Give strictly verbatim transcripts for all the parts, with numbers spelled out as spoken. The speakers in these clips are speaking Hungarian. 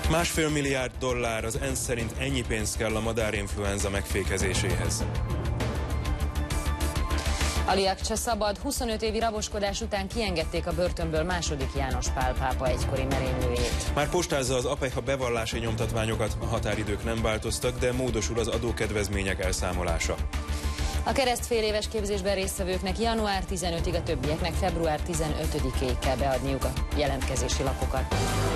Másfél milliárd dollár, az ENSZ szerint ennyi pénz kell a madárinfluenza megfékezéséhez. Ali Akcsa szabad, huszonöt évi raboskodás után kiengedték a börtönből második János Pál pápa egykori merénylőjét. Már postázza az APEC a bevallási nyomtatványokat, a határidők nem változtak, de módosul az adókedvezmények elszámolása. A keresztfél éves képzésben résztvevőknek január tizenötödikéig, a többieknek február tizenötödikéig kell beadniuk a jelentkezési lapokat.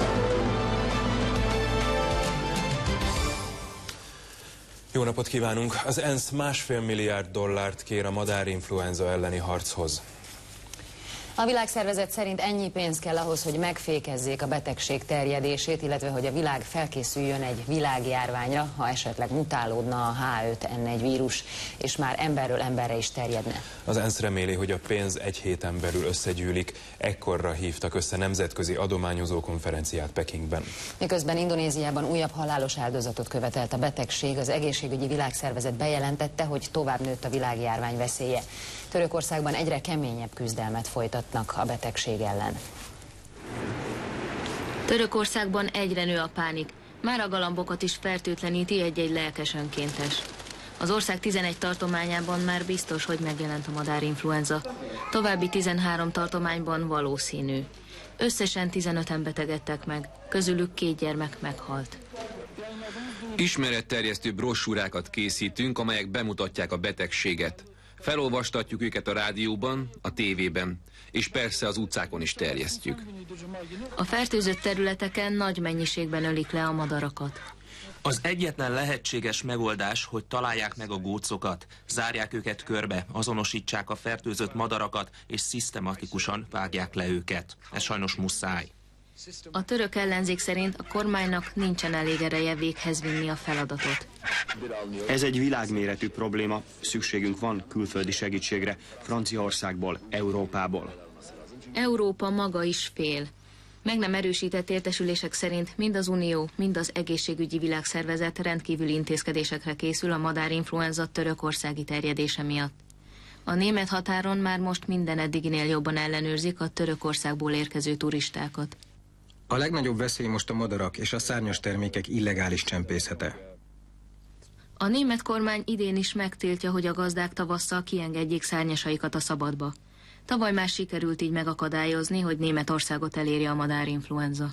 Jó napot kívánunk! Az ENSZ másfél milliárd dollárt kér a madárinfluenza elleni harchoz. A világszervezet szerint ennyi pénz kell ahhoz, hogy megfékezzék a betegség terjedését, illetve hogy a világ felkészüljön egy világjárványra, ha esetleg mutálódna a há öt en egy vírus, és már emberről emberre is terjedne. Az ENSZ reméli, hogy a pénz egy héten belül összegyűlik, ekkorra hívtak össze nemzetközi adományozó konferenciát Pekingben. Miközben Indonéziában újabb halálos áldozatot követelt a betegség, az egészségügyi világszervezet bejelentette, hogy tovább nőtt a világjárvány veszélye. Törökországban egyre keményebb küzdelmet folytatnak a betegség ellen. Törökországban egyre nő a pánik. Már a galambokat is fertőtleníti egy-egy lelkes önkéntes. Az ország tizenegy tartományában már biztos, hogy megjelent a madárinfluenza. További tizenhárom tartományban valószínű. Összesen tizenöten betegedtek meg, közülük két gyermek meghalt. Ismeretterjesztő brossúrákat készítünk, amelyek bemutatják a betegséget. Felolvastatjuk őket a rádióban, a tévében, és persze az utcákon is terjesztjük. A fertőzött területeken nagy mennyiségben ölik le a madarakat. Az egyetlen lehetséges megoldás, hogy találják meg a gócokat, zárják őket körbe, azonosítsák a fertőzött madarakat, és szisztematikusan vágják le őket. Ez sajnos muszáj. A török ellenzék szerint a kormánynak nincsen elég ereje véghez vinni a feladatot. Ez egy világméretű probléma, szükségünk van külföldi segítségre, Franciaországból, Európából. Európa maga is fél. Meg nem erősített értesülések szerint mind az Unió, mind az Egészségügyi Világszervezet rendkívüli intézkedésekre készül a madárinfluenza törökországi terjedése miatt. A német határon már most minden eddiginél jobban ellenőrzik a Törökországból érkező turistákat. A legnagyobb veszély most a madarak és a szárnyas termékek illegális csempészete. A német kormány idén is megtiltja, hogy a gazdák tavasszal kiengedjék szárnyasaikat a szabadba. Tavaly már sikerült így megakadályozni, hogy Németországot elérje a madárinfluenza.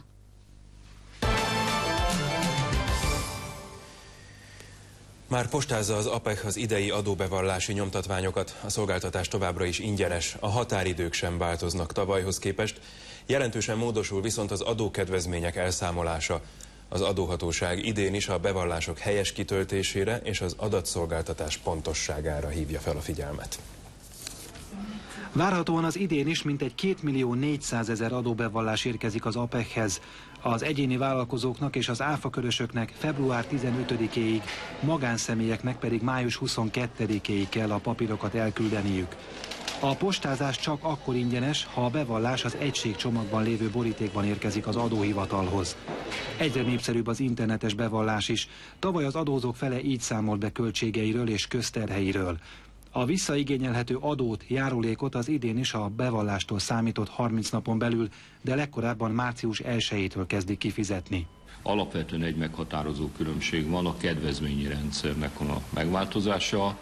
Már postázza az APEC az idei adóbevallási nyomtatványokat, a szolgáltatás továbbra is ingyenes, a határidők sem változnak tavalyhoz képest, jelentősen módosul viszont az adókedvezmények elszámolása. Az adóhatóság idén is a bevallások helyes kitöltésére és az adatszolgáltatás pontosságára hívja fel a figyelmet. Várhatóan az idén is mintegy két millió négyszázezer adóbevallás érkezik az APEC-hez. Az egyéni vállalkozóknak és az áfakörösöknek február tizenötödikéig, magánszemélyeknek pedig május huszonkettedikéig kell a papírokat elküldeniük. A postázás csak akkor ingyenes, ha a bevallás az egységcsomagban lévő borítékban érkezik az adóhivatalhoz. Egyre népszerűbb az internetes bevallás is. Tavaly az adózók fele így számolt be költségeiről és közterheiről. A visszaigényelhető adót, járulékot az idén is a bevallástól számított harminc napon belül, de legkorábban március elsejétől kezdik kifizetni. Alapvetően egy meghatározó különbség van, a kedvezményi rendszernek a megváltozása.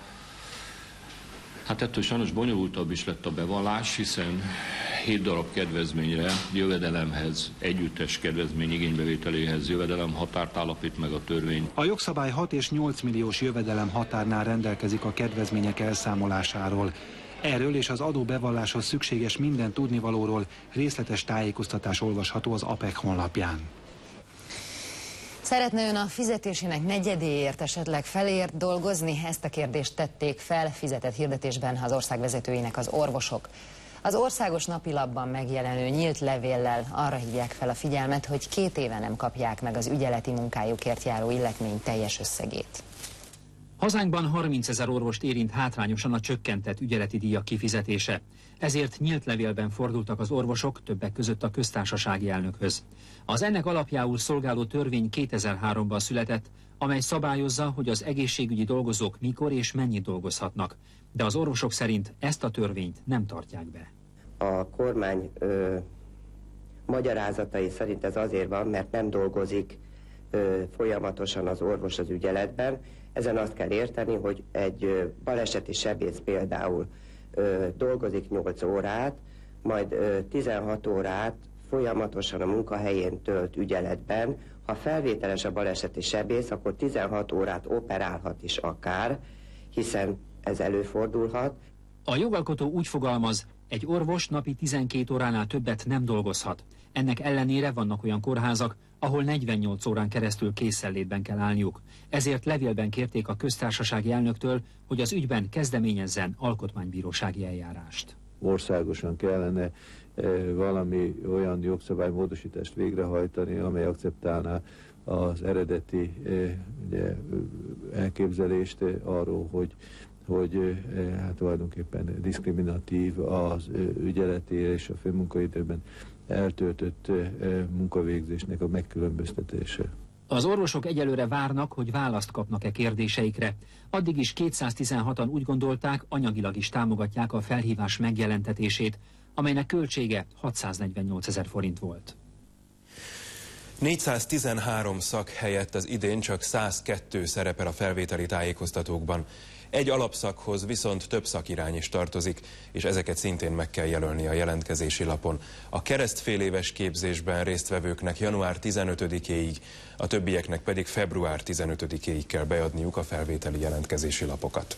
Hát ettől sajnos bonyolultabb is lett a bevallás, hiszen hét darab kedvezményre, jövedelemhez, együttes kedvezmény igénybevételéhez jövedelem határt állapít meg a törvény. A jogszabály hat és nyolc milliós jövedelem határnál rendelkezik a kedvezmények elszámolásáról. Erről és az adóbevalláshoz szükséges minden tudnivalóról részletes tájékoztatás olvasható az APEC honlapján. Szeretne ön a fizetésének negyedéért, esetleg felért dolgozni? Ezt a kérdést tették fel fizetett hirdetésben az ország vezetőinek az orvosok. Az országos napilapban megjelenő nyílt levéllel arra hívják fel a figyelmet, hogy két éve nem kapják meg az ügyeleti munkájukért járó illetmény teljes összegét. Hazánkban harmincezer orvost érint hátrányosan a csökkentett ügyeleti díjak kifizetése. Ezért nyílt levélben fordultak az orvosok, többek között a köztársasági elnökhöz. Az ennek alapjául szolgáló törvény kétezer-háromban született, amely szabályozza, hogy az egészségügyi dolgozók mikor és mennyit dolgozhatnak. De az orvosok szerint ezt a törvényt nem tartják be. A kormány ö, magyarázatai szerint ez azért van, mert nem dolgozik ö, folyamatosan az orvos az ügyeletben. Ezen azt kell érteni, hogy egy ö, baleseti sebész például ö, dolgozik nyolc órát, majd ö, tizenhat órát folyamatosan a munkahelyén tölt ügyeletben. Ha felvételes a baleseti sebész, akkor tizenhat órát operálhat is akár, hiszen ez előfordulhat. A jogalkotó úgy fogalmaz, egy orvos napi tizenkét óránál többet nem dolgozhat. Ennek ellenére vannak olyan kórházak, ahol negyvennyolc órán keresztül készenlétben kell állniuk. Ezért levélben kérték a köztársasági elnöktől, hogy az ügyben kezdeményezzen alkotmánybírósági eljárást. Országosan kellene valami olyan jogszabálymódosítást végrehajtani, amely akceptálná az eredeti ugye, elképzelést arról, hogy, hogy hát tulajdonképpen diszkriminatív az ügyeleti és a főmunkaidőben eltöltött munkavégzésnek a megkülönböztetése. Az orvosok egyelőre várnak, hogy választ kapnak-e kérdéseikre. Addig is kétszáztizenhatan úgy gondolták, anyagilag is támogatják a felhívás megjelentetését, amelynek költsége hatszáznegyvennyolcezer forint volt. négyszáztizenhárom szak helyett az idén csak százkettő szerepel a felvételi tájékoztatókban. Egy alapszakhoz viszont több szakirány is tartozik, és ezeket szintén meg kell jelölni a jelentkezési lapon. A keresztféléves képzésben résztvevőknek január tizenötödikéig, a többieknek pedig február tizenötödikéig kell beadniuk a felvételi jelentkezési lapokat.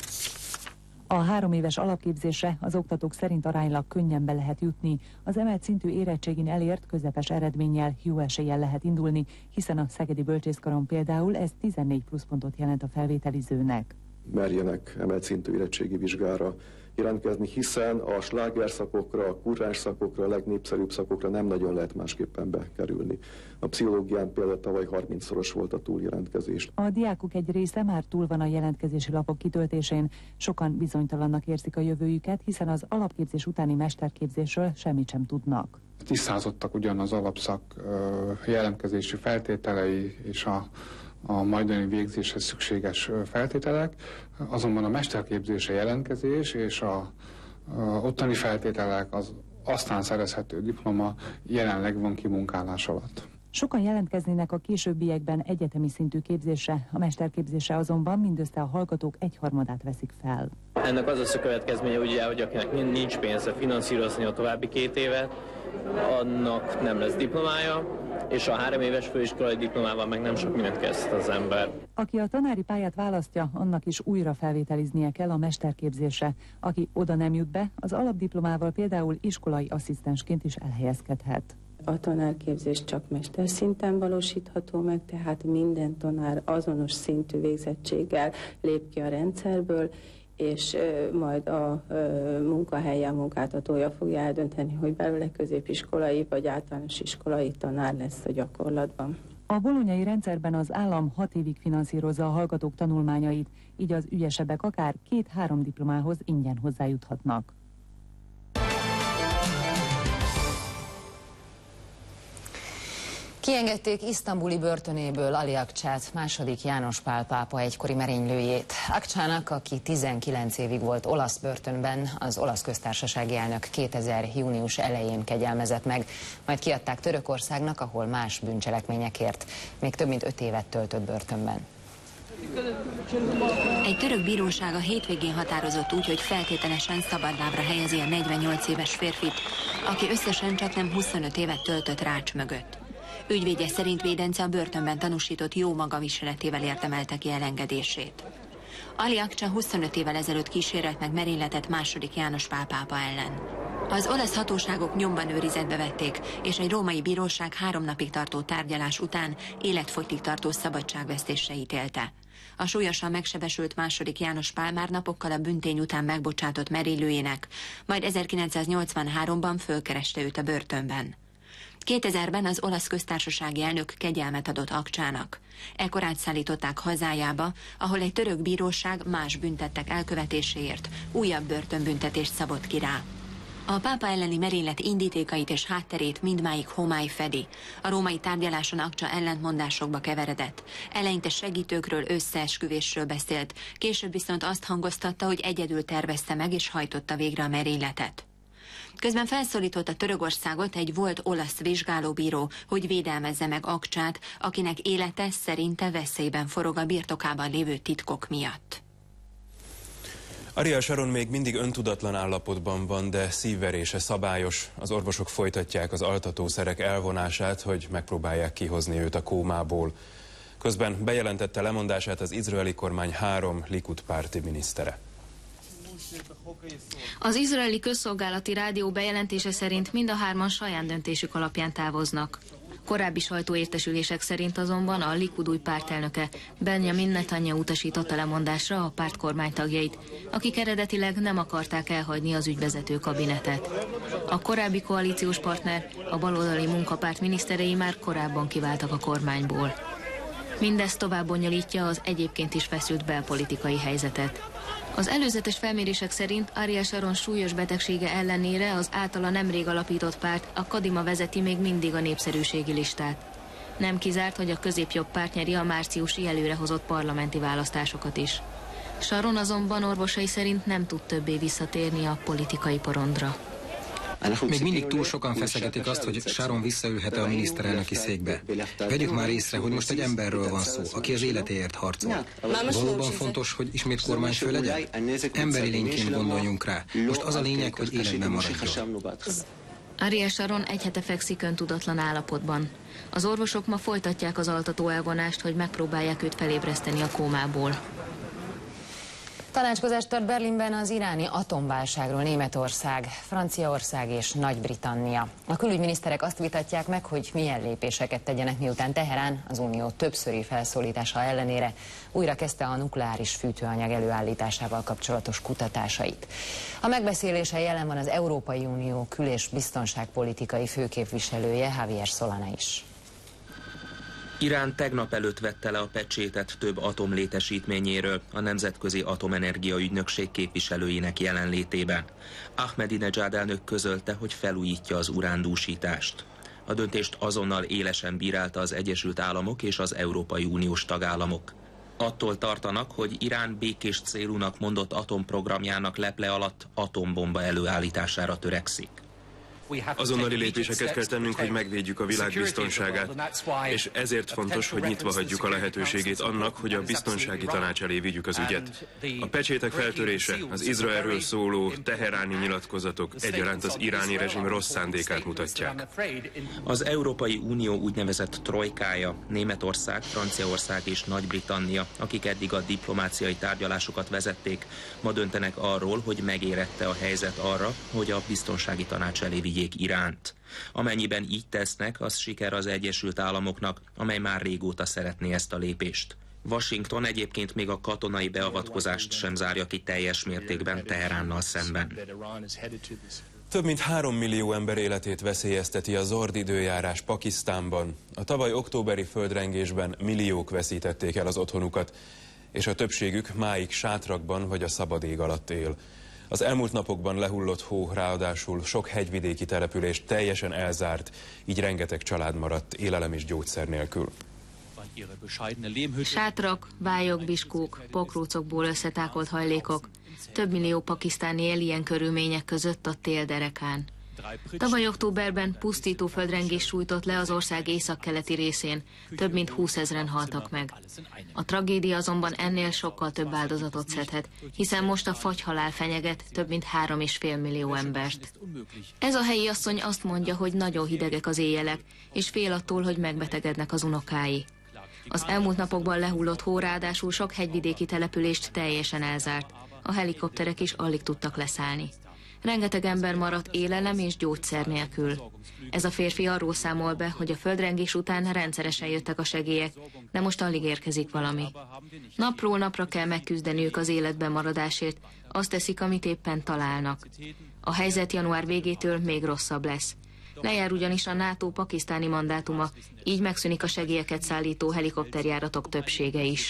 A három éves alapképzésre az oktatók szerint aránylag könnyen be lehet jutni. Az emelt szintű érettségin elért közepes eredménnyel jó eséllyel lehet indulni, hiszen a Szegedi Bölcsészkaron például ez tizennégy pluszpontot jelent a felvételizőnek. Merjenek emelt szintű érettségi vizsgára jelentkezni, hiszen a slágerszakokra, a kurrens szakokra, a legnépszerűbb szakokra nem nagyon lehet másképpen bekerülni. A pszichológián például tavaly harmincszoros volt a túljelentkezés. A diákok egy része már túl van a jelentkezési lapok kitöltésén. Sokan bizonytalannak érzik a jövőjüket, hiszen az alapképzés utáni mesterképzésről semmit sem tudnak. Tisztázottak ugyan az alapszak jelentkezési feltételei és a a majdani végzéshez szükséges feltételek, azonban a mesterképzése jelentkezés és a, a ottani feltételek, az aztán szerezhető diploma jelenleg van kimunkálás alatt. Sokan jelentkeznének a későbbiekben egyetemi szintű képzésre, a mesterképzésre azonban mindössze a hallgatók egyharmadát veszik fel. Ennek az lesz a következménye, ugye, hogy akinek nincs pénze finanszírozni a további két évet, annak nem lesz diplomája, és a három éves főiskolai diplomával meg nem sok mindent kezd az ember. Aki a tanári pályát választja, annak is újra felvételiznie kell a mesterképzésre. Aki oda nem jut be, az alapdiplomával például iskolai asszisztensként is elhelyezkedhet. A tanárképzés csak mesterszinten valósítható meg, tehát minden tanár azonos szintű végzettséggel lép ki a rendszerből, és majd a munkahelyen munkáltatója fogja eldönteni, hogy belőle középiskolai vagy általános iskolai tanár lesz a gyakorlatban. A bolonyai rendszerben az állam hat évig finanszírozza a hallgatók tanulmányait, így az ügyesebbek akár két-három diplomához ingyen hozzájuthatnak. Kiengedték isztambuli börtönéből Ali Akcsát, második János Pál pápa egykori merénylőjét. Akcsának, aki tizenkilenc évig volt olasz börtönben, az olasz köztársasági elnök kétezer június elején kegyelmezett meg, majd kiadták Törökországnak, ahol más bűncselekményekért még több mint öt évet töltött börtönben. Egy török bíróság a hétvégén határozott úgy, hogy feltételesen szabadlábra helyezi a negyvennyolc éves férfit, aki összesen csak nem huszonöt évet töltött rács mögött. Ügyvédje szerint védence a börtönben tanúsított jó magaviseletével érdemelte ki elengedését. Ali Akcsa huszonöt évvel ezelőtt kísérelt meg merényletet második János Pál pápa ellen. Az olasz hatóságok nyomban őrizetbe vették, és egy római bíróság három napig tartó tárgyalás után életfogytig tartó szabadságvesztésre ítélte. A súlyosan megsebesült második János Pál már napokkal a büntény után megbocsátott merénylőjének, majd ezerkilencszáznyolcvanháromban fölkereste őt a börtönben. kétezerben az olasz köztársasági elnök kegyelmet adott Akcsának. Ekkor átszállították hazájába, ahol egy török bíróság más büntettek elkövetéséért újabb börtönbüntetést szabott ki rá. A pápa elleni merénylet indítékait és hátterét mindmáig homály fedi. A római tárgyaláson Akcsa ellentmondásokba keveredett. Eleinte segítőkről, összeesküvésről beszélt, később viszont azt hangoztatta, hogy egyedül tervezte meg és hajtotta végre a merényletet. Közben felszólította Törökországot egy volt olasz vizsgálóbíró, hogy védelmezze meg Akcsát, akinek élete szerinte veszélyben forog a birtokában lévő titkok miatt. Ariel Sharon még mindig öntudatlan állapotban van, de szívverése szabályos. Az orvosok folytatják az altatószerek elvonását, hogy megpróbálják kihozni őt a kómából. Közben bejelentette lemondását az izraeli kormány három Likud párti minisztere. Az izraeli közszolgálati rádió bejelentése szerint mind a hárman saját döntésük alapján távoznak. Korábbi sajtóértesülések szerint azonban a Likud új pártelnöke Benjamin Netanyahu utasította lemondásra a párt kormánytagjait, akik eredetileg nem akarták elhagyni az ügyvezető kabinetet. A korábbi koalíciós partner, a baloldali munkapárt miniszterei már korábban kiváltak a kormányból. Mindez tovább bonyolítja az egyébként is feszült belpolitikai helyzetet. Az előzetes felmérések szerint Ariel Sharon súlyos betegsége ellenére az általa nemrég alapított párt, a Kadima vezeti még mindig a népszerűségi listát. Nem kizárt, hogy a középjobb párt nyeri a márciusi előrehozott parlamenti választásokat is. Sharon azonban orvosai szerint nem tud többé visszatérni a politikai porondra. Még mindig túl sokan feszegetik azt, hogy Sharon visszaülhet-e a miniszterelnöki székbe. Vegyük már észre, hogy most egy emberről van szó, aki az életéért harcol. Valóban fontos, hogy ismét kormányfő legyen? Emberi lényként gondoljunk rá. Most az a lényeg, hogy életben maradjon. Ariel Sharon egy hete fekszik öntudatlan állapotban. Az orvosok ma folytatják az altató elvonást, hogy megpróbálják őt felébreszteni a kómából. Tanácskozást tart Berlinben az iráni atomválságról Németország, Franciaország és Nagy-Britannia. A külügyminiszterek azt vitatják meg, hogy milyen lépéseket tegyenek, miután Teherán az Unió többszöri felszólítása ellenére újra kezdte a nukleáris fűtőanyag előállításával kapcsolatos kutatásait. A megbeszélésen jelen van az Európai Unió kül- és biztonságpolitikai főképviselője, Javier Solana is. Irán tegnap előtt vette le a pecsétet több atomlétesítményéről a Nemzetközi Atomenergia Ügynökség képviselőinek jelenlétében. Ahmadinejad elnök közölte, hogy felújítja az urándúsítást. A döntést azonnal élesen bírálta az Egyesült Államok és az Európai Uniós tagállamok. Attól tartanak, hogy Irán békés célúnak mondott atomprogramjának leple alatt atombomba előállítására törekszik. Azonnali lépéseket kell tennünk, hogy megvédjük a világ biztonságát, és ezért fontos, hogy nyitva hagyjuk a lehetőségét annak, hogy a biztonsági tanács elé vigyük az ügyet. A pecsétek feltörése, az Izraelről szóló teheráni nyilatkozatok egyaránt az iráni rezsim rossz szándékát mutatják. Az Európai Unió úgynevezett trojkája, Németország, Franciaország és Nagy-Britannia, akik eddig a diplomáciai tárgyalásokat vezették, ma döntenek arról, hogy megérette a helyzet arra, hogy a biztonsági tanács elé vigyék Iránt. Amennyiben így tesznek, az siker az Egyesült Államoknak, amely már régóta szeretné ezt a lépést. Washington egyébként még a katonai beavatkozást sem zárja ki teljes mértékben Teheránnal szemben. Több mint három millió ember életét veszélyezteti a zord időjárás Pakisztánban. A tavaly októberi földrengésben milliók veszítették el az otthonukat, és a többségük máig sátrakban vagy a szabad ég alatt él. Az elmúlt napokban lehullott hó ráadásul sok hegyvidéki települést teljesen elzárt, így rengeteg család maradt élelem és gyógyszer nélkül. Sátrak, vályok, biskók, pokrócokból összetákolt hajlékok. Több millió pakisztáni él ilyen körülmények között a tél derekán. Tavaly októberben pusztító földrengés sújtott le az ország északkeleti részén, több mint húszezren haltak meg. A tragédia azonban ennél sokkal több áldozatot szedhet, hiszen most a fagyhalál fenyeget több mint három és fél millió embert. Ez a helyi asszony azt mondja, hogy nagyon hidegek az éjjelek, és fél attól, hogy megbetegednek az unokái. Az elmúlt napokban lehullott hó ráadásul sok hegyvidéki települést teljesen elzárt. A helikopterek is alig tudtak leszállni. Rengeteg ember maradt élelem és gyógyszer nélkül. Ez a férfi arról számol be, hogy a földrengés után rendszeresen jöttek a segélyek, de most alig érkezik valami. Napról napra kell megküzdeniük az életben maradásért, azt teszik, amit éppen találnak. A helyzet január végétől még rosszabb lesz. Lejár ugyanis a NATO pakisztáni mandátuma, így megszűnik a segélyeket szállító helikopterjáratok többsége is.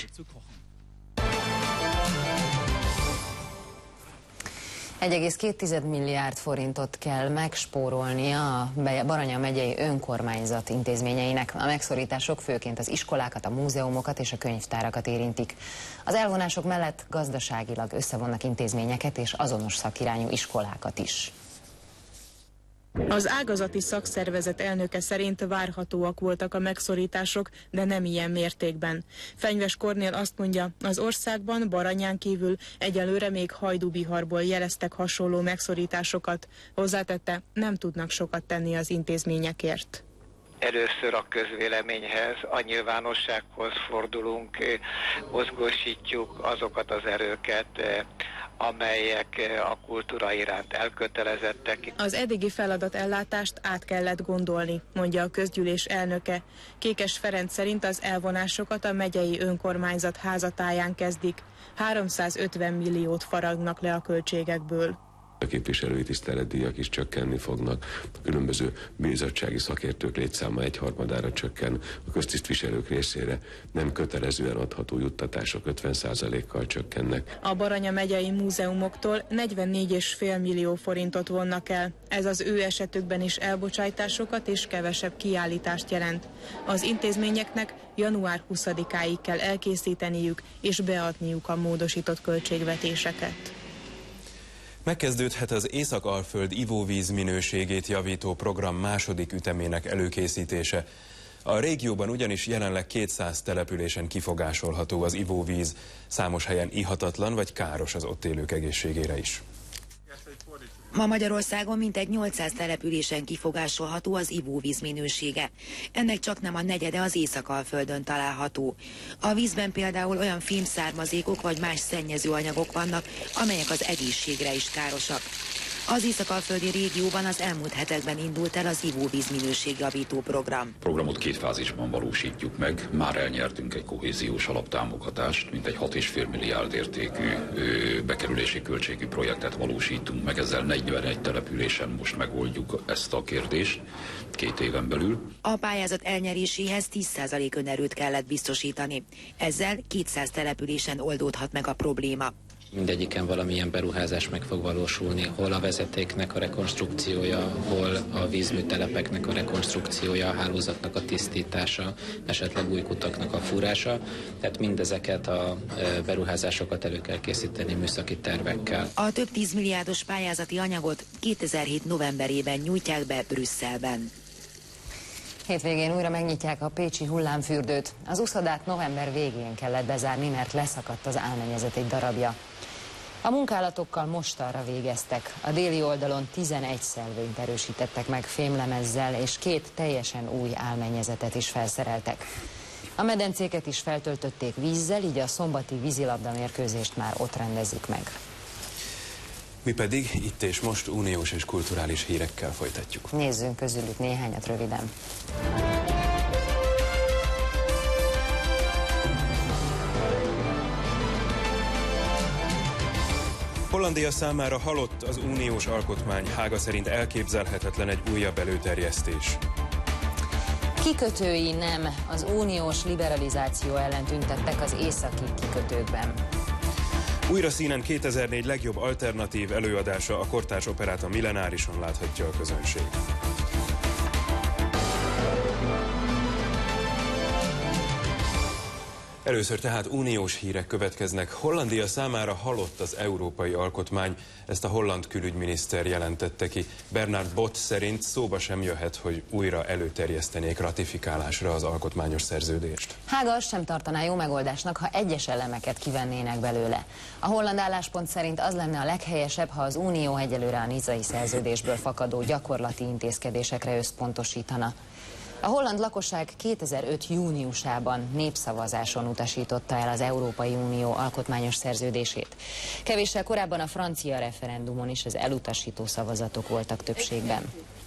egy egész két milliárd forintot kell megspórolni a Baranya megyei önkormányzat intézményeinek. A megszorítások főként az iskolákat, a múzeumokat és a könyvtárakat érintik. Az elvonások mellett gazdaságilag összevonnak intézményeket és azonos szakirányú iskolákat is. Az ágazati szakszervezet elnöke szerint várhatóak voltak a megszorítások, de nem ilyen mértékben. Fenyves Kornél azt mondja, az országban Baranyán kívül egyelőre még Hajdúbiharból jeleztek hasonló megszorításokat. Hozzátette, nem tudnak sokat tenni az intézményekért. Először a közvéleményhez, a nyilvánossághoz fordulunk, mozgósítjuk azokat az erőket, amelyek a kultúra iránt elkötelezettek. Az eddigi feladatellátást át kellett gondolni, mondja a közgyűlés elnöke. Kékes Ferenc szerint az elvonásokat a megyei önkormányzat házatáján kezdik. háromszázötven milliót faragnak le a költségekből. A képviselői tiszteletdíjak is csökkenni fognak, a különböző bizottsági szakértők létszáma egyharmadára csökken, a köztisztviselők részére nem kötelezően adható juttatások ötven százalékkal csökkennek. A Baranya megyei múzeumoktól negyvennégy egész öt millió forintot vonnak el. Ez az ő esetükben is elbocsájtásokat és kevesebb kiállítást jelent. Az intézményeknek január huszadikáig kell elkészíteniük és beadniuk a módosított költségvetéseket. Megkezdődhet az Észak-Alföld ivóvíz minőségét javító program második ütemének előkészítése. A régióban ugyanis jelenleg kétszáz településen kifogásolható az ivóvíz, számos helyen ihatatlan vagy káros az ott élők egészségére is. Ma Magyarországon mintegy nyolcszáz településen kifogásolható az ivóvíz minősége. Ennek csaknem a negyede az Észak-Alföldön található. A vízben például olyan fémszármazékok vagy más szennyező anyagok vannak, amelyek az egészségre is károsak. Az észak-alföldi régióban az elmúlt hetekben indult el az ivóvíz minőségjavító program. A programot két fázisban valósítjuk meg. Már elnyertünk egy kohéziós alaptámogatást, mint egy hat egész öt milliárd értékű ö, bekerülési költségű projektet valósítunk meg. Ezzel negyvenegy településen most megoldjuk ezt a kérdést két éven belül. A pályázat elnyeréséhez tíz százalék önerőt kellett biztosítani. Ezzel kétszáz településen oldódhat meg a probléma. Mindegyiken valamilyen beruházás meg fog valósulni, hol a vezetéknek a rekonstrukciója, hol a vízműtelepeknek a rekonstrukciója, a hálózatnak a tisztítása, esetleg új kutaknak a fúrása. Tehát mindezeket a beruházásokat elő kell készíteni műszaki tervekkel. A több tízmilliárdos pályázati anyagot kétezer-hét novemberében nyújtják be Brüsszelben. Hétvégén újra megnyitják a pécsi hullámfürdőt. Az úszodát november végén kellett bezárni, mert leszakadt az álmennyezet egy darabja. A munkálatokkal mostanra végeztek. A déli oldalon tizenegy szelvényt erősítettek meg fémlemezzel, és két teljesen új álmennyezetet is felszereltek. A medencéket is feltöltötték vízzel, így a szombati vízilabda mérkőzést már ott rendezik meg. Mi pedig itt és most uniós és kulturális hírekkel folytatjuk. Nézzünk közülük néhányat röviden. Hollandia számára halott az uniós alkotmány, Hága szerint elképzelhetetlen egy újabb előterjesztés. Kikötői nem, az uniós liberalizáció ellen tüntettek az északi kikötőkben. Újra színen kétezer-négy legjobb alternatív előadása, a kortárs operát a Millenárison láthatja a közönség. Először tehát uniós hírek következnek. Hollandia számára halott az európai alkotmány, ezt a holland külügyminiszter jelentette ki. Bernard Bot szerint szóba sem jöhet, hogy újra előterjesztenék ratifikálásra az alkotmányos szerződést. Hága azt sem tartaná jó megoldásnak, ha egyes elemeket kivennének belőle. A holland álláspont szerint az lenne a leghelyesebb, ha az Unió egyelőre a nizai szerződésből fakadó gyakorlati intézkedésekre összpontosítana. A holland lakosság kétezer-öt júniusában népszavazáson utasította el az Európai Unió alkotmányos szerződését. Kevéssel korábban a francia referendumon is az elutasító szavazatok voltak többségben.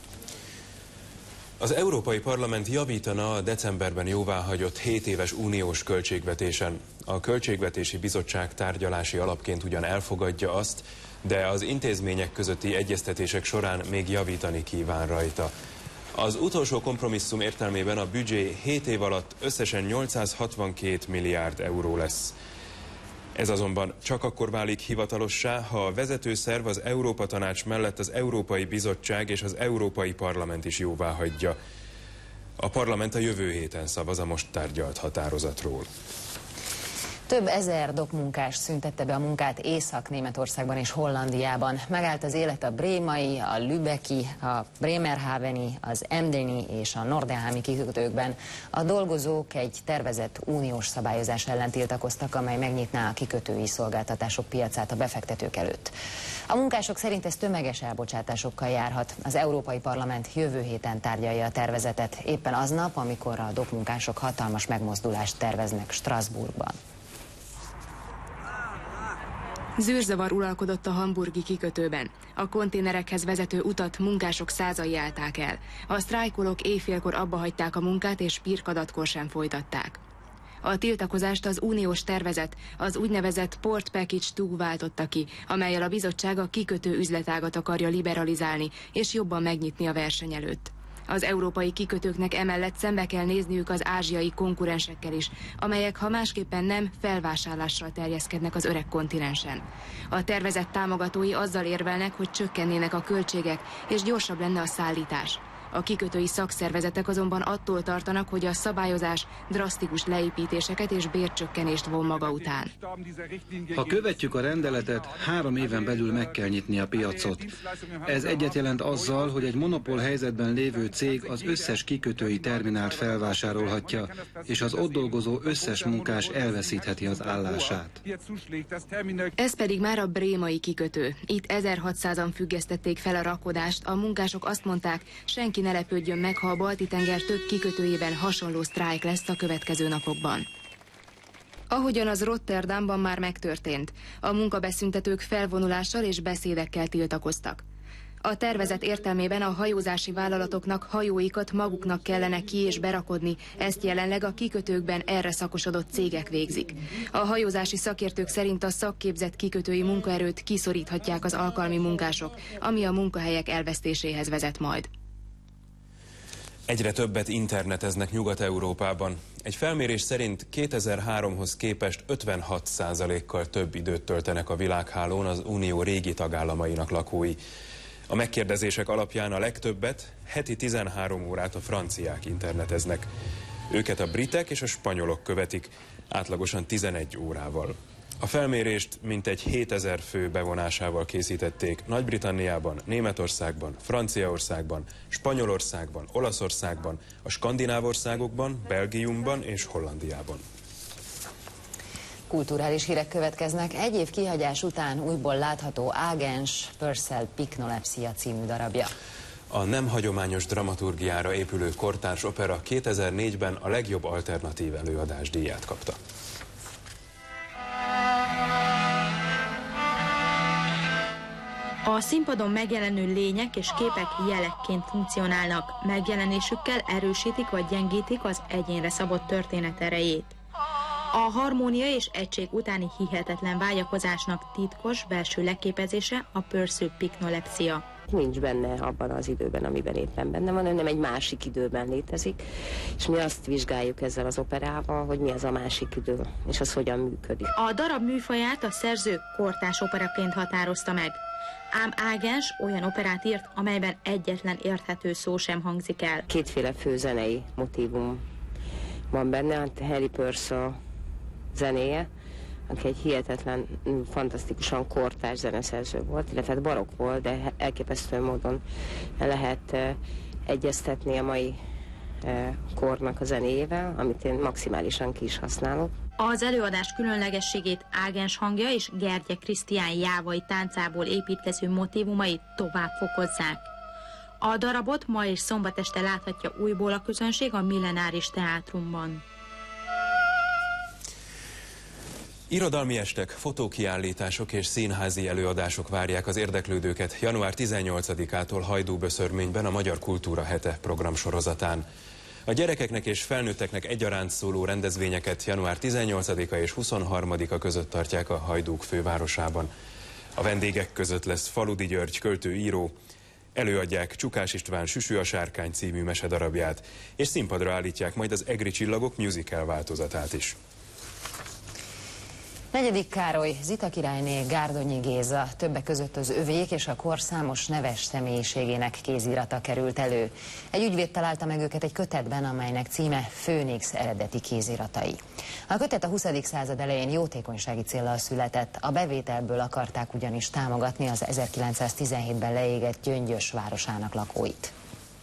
Az Európai Parlament javítana a decemberben jóváhagyott hét éves uniós költségvetésen. A Költségvetési Bizottság tárgyalási alapként ugyan elfogadja azt, de az intézmények közötti egyeztetések során még javítani kíván rajta. Az utolsó kompromisszum értelmében a büdzsé hét év alatt összesen nyolcszázhatvankét milliárd euró lesz. Ez azonban csak akkor válik hivatalossá, ha a vezetőszerv az Európa Tanács mellett az Európai Bizottság és az Európai Parlament is jóváhagyja. A parlament a jövő héten szavaz a most tárgyalt határozatról. Több ezer dokmunkás szüntette be a munkát Észak-Németországban és Hollandiában. Megállt az élet a brémai, a lübecki, a bremerhaveni, az emdeni és a nordenhámi kikötőkben. A dolgozók egy tervezett uniós szabályozás ellen tiltakoztak, amely megnyitná a kikötői szolgáltatások piacát a befektetők előtt. A munkások szerint ez tömeges elbocsátásokkal járhat. Az Európai Parlament jövő héten tárgyalja a tervezetet, éppen aznap, amikor a dokmunkások hatalmas megmozdulást terveznek Strasbourgban. Zűrzavar uralkodott a hamburgi kikötőben. A konténerekhez vezető utat munkások százai állták el. A sztrájkolók éjfélkor abbahagyták a munkát, és pirkadatkor sem folytatták. A tiltakozást az uniós tervezet, az úgynevezett Port Package kettő váltotta ki, amellyel a bizottság a kikötő üzletágat akarja liberalizálni és jobban megnyitni a verseny előtt. Az európai kikötőknek emellett szembe kell nézniük az ázsiai konkurensekkel is, amelyek ha másképpen nem, felvásárlással terjeszkednek az öreg kontinensen. A tervezett támogatói azzal érvelnek, hogy csökkennének a költségek és gyorsabb lenne a szállítás. A kikötői szakszervezetek azonban attól tartanak, hogy a szabályozás drasztikus leépítéseket és bércsökkenést von maga után. Ha követjük a rendeletet, három éven belül meg kell nyitni a piacot. Ez egyet jelent azzal, hogy egy monopól helyzetben lévő cég az összes kikötői terminált felvásárolhatja, és az ott dolgozó összes munkás elveszítheti az állását. Ez pedig már a brémai kikötő. Itt ezerhatszázan függesztették fel a rakodást, a munkások azt mondták, senki ne lepődjön meg, ha a Balti-tenger több kikötőjében hasonló sztrájk lesz a következő napokban. Ahogyan az Rotterdamban már megtörtént, a munkabeszüntetők felvonulással és beszédekkel tiltakoztak. A tervezet értelmében a hajózási vállalatoknak hajóikat maguknak kellene ki- és berakodni, ezt jelenleg a kikötőkben erre szakosodott cégek végzik. A hajózási szakértők szerint a szakképzett kikötői munkaerőt kiszoríthatják az alkalmi munkások, ami a munkahelyek elvesztéséhez vezet majd. Egyre többet interneteznek Nyugat-Európában. Egy felmérés szerint kétezer-háromhoz képest ötvenhat százalékkal több időt töltenek a világhálón az Unió régi tagállamainak lakói. A megkérdezések alapján a legtöbbet, heti tizenhárom órát a franciák interneteznek. Őket a britek és a spanyolok követik, átlagosan tizenegy órával. A felmérést mintegy hétezer fő bevonásával készítették Nagy-Britanniában, Németországban, Franciaországban, Spanyolországban, Olaszországban, a skandináv országokban, Belgiumban és Hollandiában. Kulturális hírek következnek. Egy év kihagyás után újból látható Ágens Purcell Pycnolepsia című darabja. A nem hagyományos dramaturgiára épülő kortárs opera kétezer-négyben a legjobb alternatív előadás díját kapta. A színpadon megjelenő lények és képek jelekként funkcionálnak, megjelenésükkel erősítik vagy gyengítik az egyénre szabott történet erejét. A harmónia és egység utáni hihetetlen vágyakozásnak titkos belső leképezése a Purcell Pycnolepsia. Nincs benne abban az időben, amiben éppen benne van, hanem egy másik időben létezik, és mi azt vizsgáljuk ezzel az operával, hogy mi az a másik idő, és az hogyan működik. A darab műfaját a szerző kortárs operaként határozta meg. Ám Ágens olyan operát írt, amelyben egyetlen érthető szó sem hangzik el. Kétféle főzenei motívum van benne, a Harry Purcell zenéje, aki egy hihetetlen, fantasztikusan kortárs zeneszerző volt, illetve barokk volt, de elképesztő módon lehet uh, egyeztetni a mai uh, kornak a zenéjével, amit én maximálisan ki is használok. Az előadás különlegességét Ágens hangja és Gergye Krisztián jávai táncából építkező motívumai tovább fokozzák. A darabot ma és szombat este láthatja újból a közönség a Millenáris Teátrumban. Irodalmi estek, fotókiállítások és színházi előadások várják az érdeklődőket január tizennyolcadikától Hajdúböszörményben a Magyar Kultúra Hete programsorozatán. A gyerekeknek és felnőtteknek egyaránt szóló rendezvényeket január tizennyolcadika és huszonharmadika között tartják a Hajdúk fővárosában. A vendégek között lesz Faludi György költő-író, előadják Csukás István Süsű a sárkány című mesedarabját, és színpadra állítják majd az Egri csillagok musical változatát is. Negyedik Károly, Zita királyné, Gárdonyi Géza, többek között az övék és a kor számos neves személyiségének kézirata került elő. Egy ügyvéd találta meg őket egy kötetben, amelynek címe Főnix eredeti kéziratai. A kötet a huszadik század elején jótékonysági céllal született, a bevételből akarták ugyanis támogatni az ezerkilencszáztizenhétben leégett Gyöngyös városának lakóit.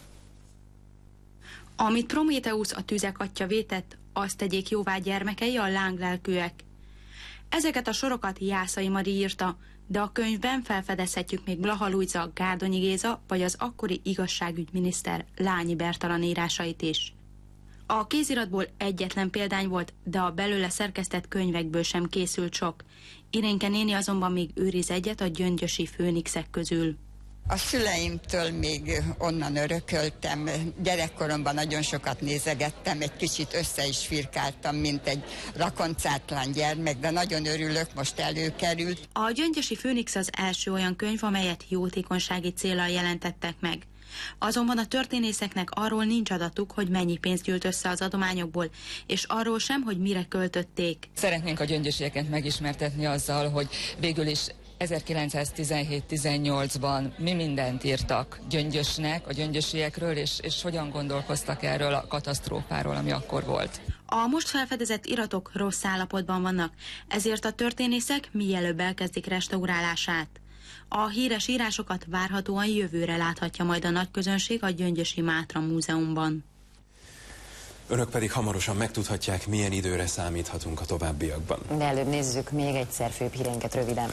Amit Prométheusz a tüzek atya vétett, azt tegyék jóvá gyermekei, a lánglelkűek. Ezeket a sorokat Jászai Mari írta, de a könyvben felfedezhetjük még Blaha Lujza, Gárdonyi Géza vagy az akkori igazságügyminiszter Lányi Bertalan írásait is. A kéziratból egyetlen példány volt, de a belőle szerkesztett könyvekből sem készült sok. Irénke néni azonban még őriz egyet a gyöngyösi főnixek közül. A szüleimtől még onnan örököltem, gyerekkoromban nagyon sokat nézegettem, egy kicsit össze is firkáltam, mint egy rakoncátlan gyermek, de nagyon örülök, most előkerült. A Gyöngyösi Főnix az első olyan könyv, amelyet jótékonysági céllal jelentettek meg. Azonban a történészeknek arról nincs adatuk, hogy mennyi pénzt gyűlt össze az adományokból, és arról sem, hogy mire költötték. Szeretnénk a gyöngyösieket megismertetni azzal, hogy végül is ezerkilencszáztizenhét-tizennyolcban mi mindent írtak Gyöngyösnek, a gyöngyösiekről, és, és hogyan gondolkoztak erről a katasztrófáról, ami akkor volt. A most felfedezett iratok rossz állapotban vannak, ezért a történészek mielőbb elkezdik restaurálását. A híres írásokat várhatóan jövőre láthatja majd a nagyközönség a Gyöngyösi Mátra Múzeumban. Önök pedig hamarosan megtudhatják, milyen időre számíthatunk a továbbiakban. De előbb nézzük még egyszer főbb híreinket röviden.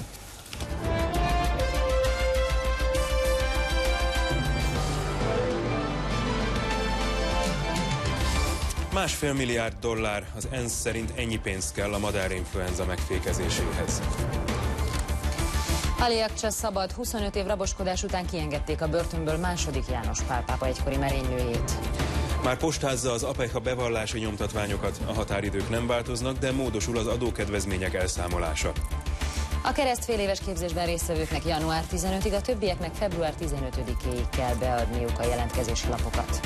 Másfél milliárd dollár, az ENSZ szerint ennyi pénzt kell a madárinfluenza megfékezéséhez. Ali Akcsa szabad, huszonöt év raboskodás után kiengedték a börtönből második János Pál pápa egykori merénylőjét. Már postázza az APECH a bevallási nyomtatványokat, a határidők nem változnak, de módosul az adókedvezmények elszámolása. A keresztfél éves képzésben résztvevőknek január tizenötödikéig, a többieknek február tizenötödikéig kell beadniuk a jelentkezési lapokat.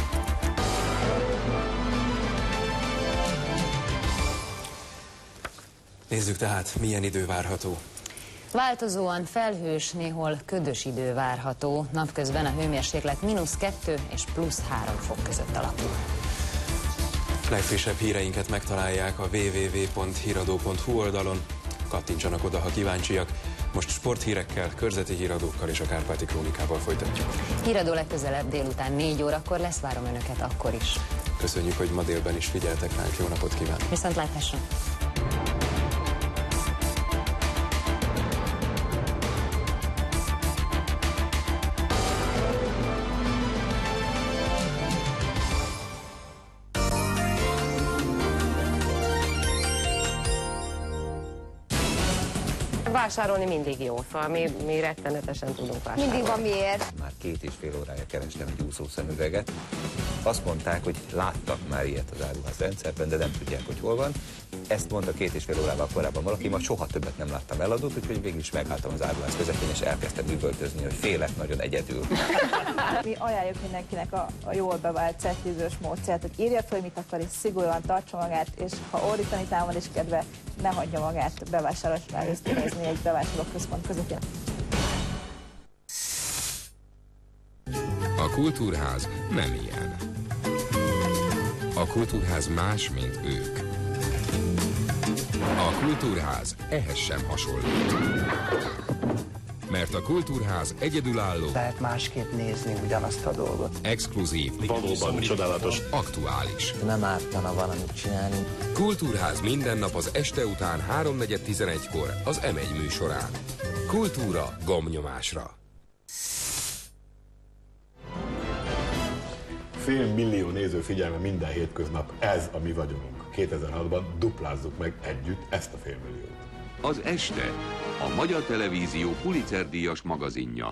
Nézzük tehát, milyen idő várható. Változóan felhős, néhol ködös idő várható, napközben a hőmérséklet mínusz kettő és plusz három fok között alakul. Legfrissebb híreinket megtalálják a double-u double-u double-u pont híradó pont hu oldalon. Kattintsanak oda, ha kíváncsiak. Most sporthírekkel, körzeti híradókkal és a Kárpáti Krónikával folytatjuk. Híradó legközelebb délután négy órakor lesz, várom Önöket akkor is. Köszönjük, hogy ma délben is figyeltek ránk, jó napot kívánok! Viszontlátásra! Vásárolni mindig jó, szóval mi, mi rettenetesen tudunk vásárolni. Mindig van miért. Már két és fél órája kerestem egy úszószemüveget. Azt mondták, hogy láttak már ilyet az áruház rendszerben, de nem tudják, hogy hol van. Ezt mondta két és fél órával korábban valaki, ma soha többet nem láttam eladót, úgyhogy végül is megálltam az áruház közepén, és elkezdtem üvöltözni, hogy félek nagyon egyedül. Mi ajánljuk mindenkinek a, a jól bevált certizős módszert, hogy írja fel, mit akar, és szigorúan tartsa magát, és ha ordítani támad is kedve, ne hagyja magát bevásárlásra ösztönözni egy bevásárlóközpont közepén. A Kultúrház nem ilyen. A Kultúrház más, mint ők. A Kultúrház ehhez sem hasonlít. Mert a Kultúrház egyedülálló. Lehet másképp nézni ugyanazt a dolgot. Exkluzív. Valóban csodálatos. Aktuális. Nem ártana valamit csinálni. Kultúrház minden nap az este után háromnegyed tizenegykor az em egy műsorán. Kultúra gombnyomásra. Fél millió néző figyelme minden hétköznap, ez a mi vagyonunk. kétezer-hatban duplázzuk meg együtt ezt a félmilliót. Az Este, a Magyar Televízió Pulitzer-díjas magazinja.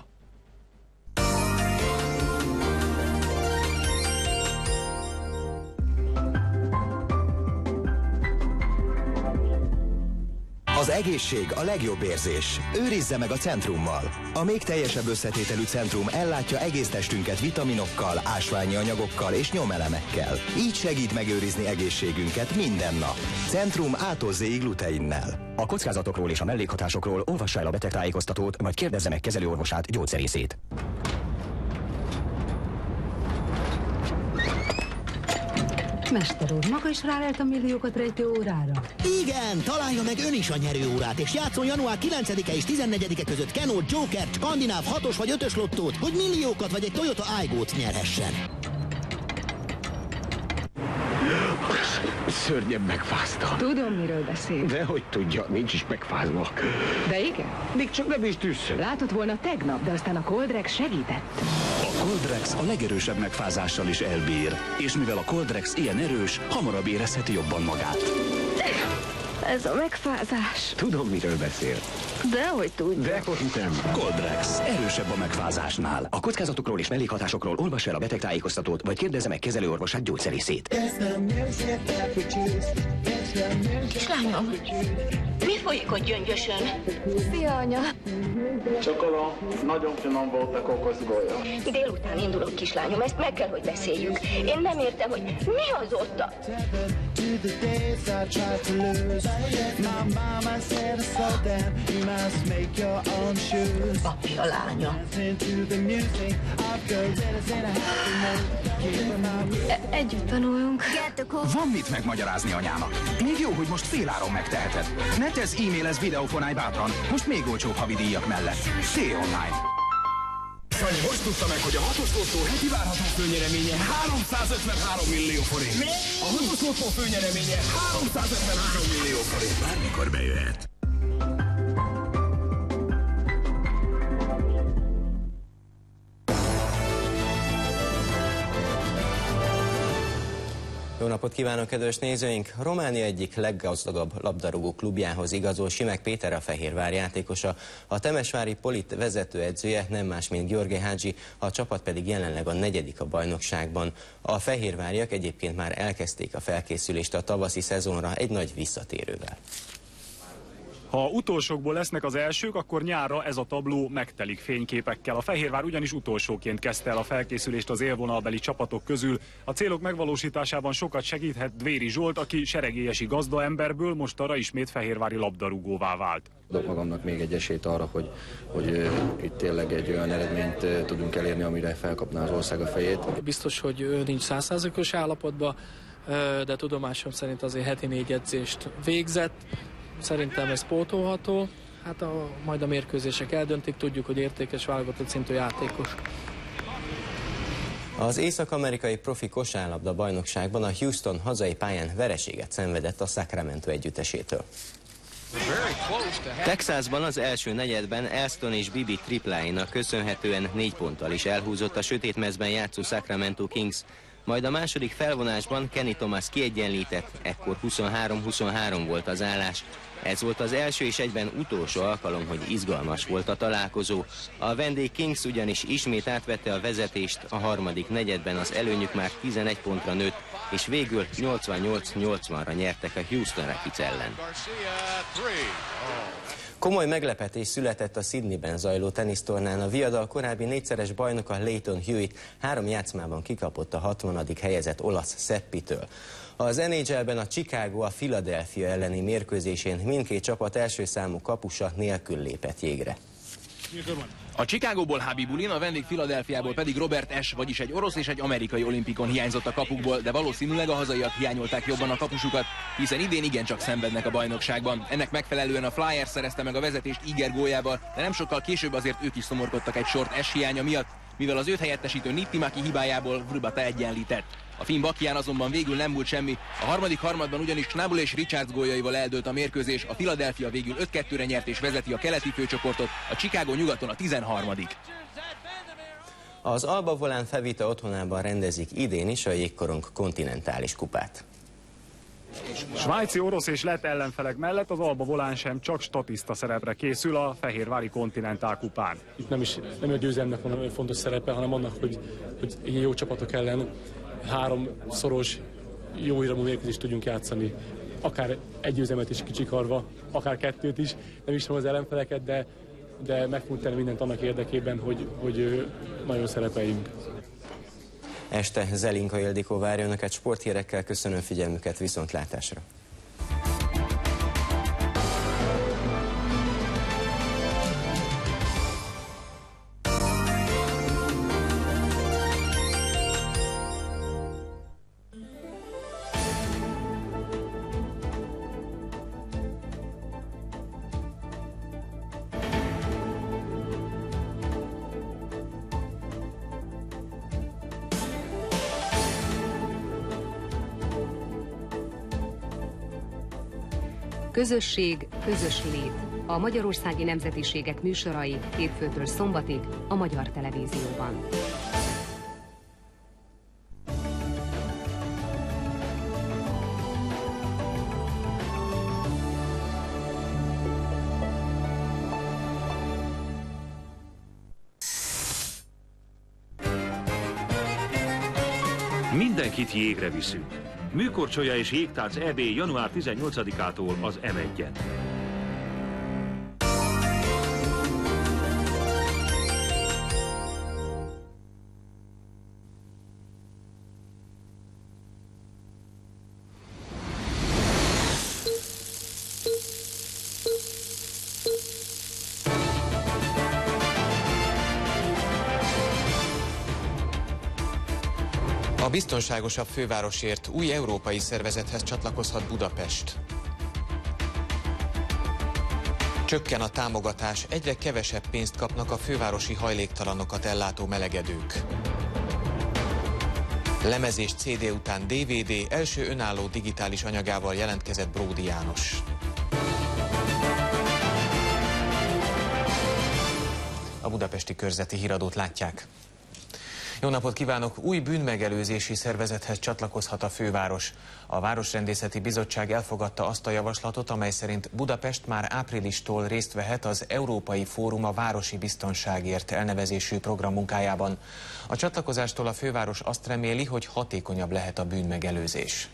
Az egészség a legjobb érzés. Őrizze meg a Centrummal. A még teljesebb összetételű Centrum ellátja egész testünket vitaminokkal, ásványi anyagokkal és nyomelemekkel. Így segít megőrizni egészségünket minden nap. Centrum A-tól Z-ig gluteinnel. A kockázatokról és a mellékhatásokról olvassa el a betegtájékoztatót, vagy kérdezze meg kezelőorvosát, gyógyszerészét. Mester úr, maga is rálelt a milliókat rejtő órára? Igen, találja meg ön is a nyerőórát, és játszon január kilencedike és tizennegyedike között Kenót, Joker, Skandináv hatos vagy ötös lottót, hogy milliókat vagy egy Toyota Aygo-t nyerhessen. Szörnyen megfáztam. Tudom, miről beszél. Dehogy tudja, nincs is megfázva. De igen? Még csak nem is tűzszön. Látott volna tegnap, de aztán a Coldrex segített. A Coldrex a legerősebb megfázással is elbír. És mivel a Coldrex ilyen erős, hamarabb érezheti jobban magát. Ez a megfázás. Tudom, miről beszél. Dehogy tudja. Dehogy nem. Coldrex erősebb a megfázásnál. A kockázatokról és mellékhatásokról olvassa el a betegtájékoztatót, vagy kérdezze meg kezelőorvosát, gyógyszerészét. Kislányom, mi folyik ott Gyöngyösön? Szia, anya. Csokolom, nagyon finom volt a kokoszgolya. Délután indulok, kislányom, ezt meg kell, hogy beszéljük. Én nem értem, hogy mi az ott a... Papi a lánya. E együtt tanulunk. Van mit megmagyarázni anyának. Még jó, hogy most féláron megteheted. Ne tesz, e-mailez, videófonálj bátran. Most még olcsóbb havidíjak mellett. T-Online. Sanyi most tudta meg, hogy a hatos lottó heti várható főnyereménye háromszázötvenhárom millió forint. Mi? A hatos lottó főnyereménye háromszázötvenhárom millió forint. Bármikor bejöhet. Jó napot kívánok, kedves nézőink! Románia egyik leggazdagabb labdarúgó klubjához igazol Simek Péter, a Fehérvár játékosa. A temesvári Polit vezetőedzője nem más, mint Gheorghe Hagi, a csapat pedig jelenleg a negyedik a bajnokságban. A fehérváriak egyébként már elkezdték a felkészülést a tavaszi szezonra egy nagy visszatérővel. Ha utolsókból lesznek az elsők, akkor nyárra ez a tabló megtelik fényképekkel. A Fehérvár ugyanis utolsóként kezdte el a felkészülést az élvonalbeli csapatok közül. A célok megvalósításában sokat segíthet Dvéri Zsolt, aki seregélyesi gazdaemberből mostanra ismét fehérvári labdarúgóvá vált. Adok magamnak még egy esélyt arra, hogy, hogy uh, itt tényleg egy olyan eredményt uh, tudunk elérni, amire felkapná az ország a fejét. Biztos, hogy ő nincs száz százalékos állapotban, de tudomásom szerint azért heti négy edzést végzett. Szerintem ez pótolható, hát a, majd a mérkőzések eldöntik, tudjuk, hogy értékes válogatott szintű játékos. Az észak-amerikai profi kosárlabda bajnokságban a Houston hazai pályán vereséget szenvedett a Sacramento együttesétől. Texasban az első negyedben Elston és Bibi tripláinak köszönhetően négy ponttal is elhúzott a sötétmezben játszó Sacramento Kings. Majd a második felvonásban Kenny Thomas kiegyenlített, ekkor huszonhárom huszonhárom volt az állás. Ez volt az első és egyben utolsó alkalom, hogy izgalmas volt a találkozó. A vendég Kings ugyanis ismét átvette a vezetést, a harmadik negyedben az előnyük már tizenegy pontra nőtt, és végül nyolcvannyolc nyolcvanra nyertek a Houston Rapids ellen. Komoly meglepetés született a Sydneyben zajló tenisztornán. A viadal korábbi négyszeres bajnoka Leighton Hewitt három játszmában kikapott a hatvanadik helyezett olasz Seppitől. Az en há el-ben a Chicago a Philadelphia elleni mérkőzésén mindkét csapat első számú kapusa nélkül lépett jégre. A Chicagóból Habibulin, a vendég Philadelphiából pedig Robert Ashe, vagyis egy orosz és egy amerikai olimpikon hiányzott a kapukból, de valószínűleg a hazaiak hiányolták jobban a kapusukat, hiszen idén igencsak szenvednek a bajnokságban. Ennek megfelelően a Flyers szerezte meg a vezetést Iger góljával, de nem sokkal később azért ők is szomorkodtak egy sort Ashe hiánya miatt, mivel az őt helyettesítő Nitti-Maki hibájából Vrbata egyenlített. A finn Bakián azonban végül nem múlt semmi, a harmadik harmadban ugyanis Schnabel és Richards góljaival eldőlt a mérkőzés, a Philadelphia végül öt kettőre nyert és vezeti a keleti főcsoportot, a Chicago nyugaton a tizenharmadik Az Alba Volán Fevita otthonában rendezik idén is a jégkorong kontinentális kupát. Svájci, orosz és lett ellenfelek mellett az Alba Volán sem csak statiszta szerepre készül a Fehérvári kontinentál kupán. Itt nem is nem a győzelemnek van fontos szerepe, hanem annak, hogy, hogy ilyen jó csapatok ellen három szoros jó iramú mérkőzést tudjunk játszani. Akár egy győzelmet is kicsikarva, akár kettőt is, nem is az ellenfeleket, de, de meg fogunk tenni mindent annak érdekében, hogy, hogy nagyon szerepeljünk. Este Zelinka Ildikó várja önöket, sporthírekkel, köszönöm figyelmüket, viszontlátásra! Közösség, közös lét. A magyarországi nemzetiségek műsorai hétfőtől szombatig a Magyar Televízióban. Mindenkit jégre viszünk. Műkorcsolya és jégtánc é bé január tizennyolcadikától az em egyen. A biztonságosabb fővárosért új európai szervezethez csatlakozhat Budapest. Csökken a támogatás, egyre kevesebb pénzt kapnak a fővárosi hajléktalanokat ellátó melegedők. Lemez és cé dé után dé vé dé első önálló digitális anyagával jelentkezett Bródi János. A budapesti körzeti híradót látják. Jó napot kívánok! Új bűnmegelőzési szervezethez csatlakozhat a főváros. A Városrendészeti Bizottság elfogadta azt a javaslatot, amely szerint Budapest már áprilistól részt vehet az Európai Fórum a Városi Biztonságért elnevezésű program munkájában. A csatlakozástól a főváros azt reméli, hogy hatékonyabb lehet a bűnmegelőzés.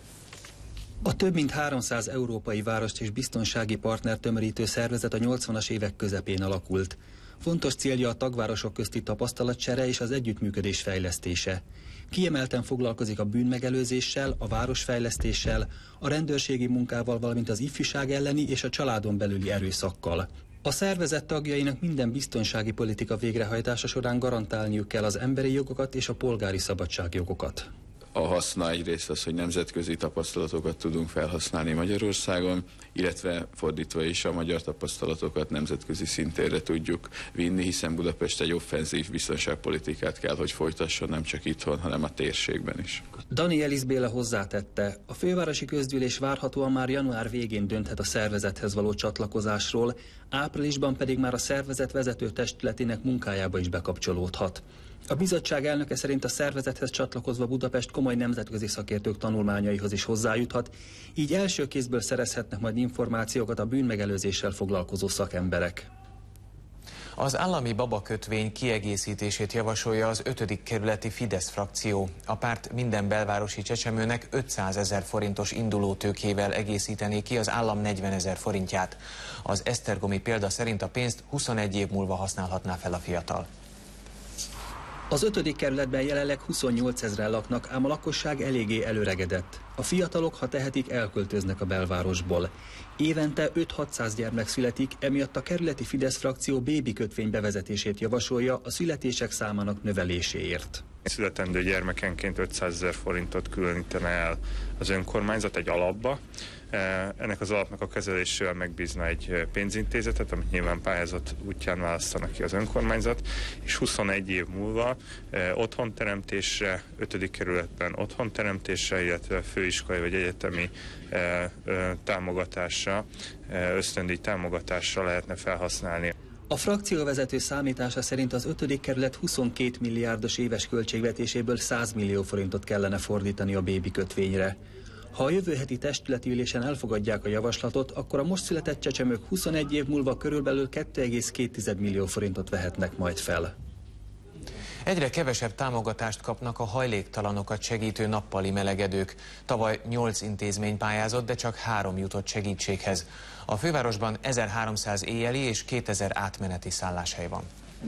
A több mint háromszáz európai várost és biztonsági partner tömörítő szervezet a nyolcvanas évek közepén alakult. Fontos célja a tagvárosok közti tapasztalatcsere és az együttműködés fejlesztése. Kiemelten foglalkozik a bűnmegelőzéssel, a városfejlesztéssel, a rendőrségi munkával, valamint az ifjúság elleni és a családon belüli erőszakkal. A szervezet tagjainak minden biztonsági politika végrehajtása során garantálniuk kell az emberi jogokat és a polgári szabadságjogokat. A haszna egyrészt az, hogy nemzetközi tapasztalatokat tudunk felhasználni Magyarországon, illetve fordítva is a magyar tapasztalatokat nemzetközi szintérre tudjuk vinni, hiszen Budapest egy offenzív biztonságpolitikát kell, hogy folytasson nem csak itthon, hanem a térségben is. Dani Elis Béla hozzátette, a fővárosi közgyűlés várhatóan már január végén dönthet a szervezethez való csatlakozásról, áprilisban pedig már a szervezet vezető testületének munkájába is bekapcsolódhat. A bizottság elnöke szerint a szervezethez csatlakozva Budapest komoly nemzetközi szakértők tanulmányaihoz is hozzájuthat, így első kézből szerezhetnek majd információkat a bűnmegelőzéssel foglalkozó szakemberek. Az állami babakötvény kiegészítését javasolja az ötödik kerületi Fidesz frakció. A párt minden belvárosi csecsemőnek ötszázezer forintos indulótőkével egészítené ki az állam negyvenezer forintját. Az esztergomi példa szerint a pénzt huszonegy év múlva használhatná fel a fiatal. Az ötödik kerületben jelenleg huszonnyolcezren laknak, ám a lakosság eléggé előregedett. A fiatalok, ha tehetik, elköltöznek a belvárosból. Évente öt-hatszáz gyermek születik, emiatt a kerületi Fidesz frakció bébi kötvény bevezetését javasolja a születések számának növeléséért. Születendő gyermekenként ötszázezer forintot különítene el az önkormányzat egy alapba. Ennek az alapnak a kezelésével megbízna egy pénzintézetet, amit nyilván pályázat útján választanak ki az önkormányzat, és huszonegy év múlva otthonteremtésre, ötödik kerületben otthonteremtésre, illetve főiskolai vagy egyetemi támogatásra, ösztöndíj támogatásra lehetne felhasználni. A frakcióvezető számítása szerint az ötödik kerület huszonkét milliárdos éves költségvetéséből száz millió forintot kellene fordítani a bébi kötvényre. Ha a jövő heti testületi ülésen elfogadják a javaslatot, akkor a most született csecsemők huszonegy év múlva körülbelül két egész két millió forintot vehetnek majd fel. Egyre kevesebb támogatást kapnak a hajléktalanokat segítő nappali melegedők. Tavaly nyolc intézmény pályázott, de csak három jutott segítséghez. A fővárosban ezerháromszáz éjjeli és kétezer átmeneti szálláshely van.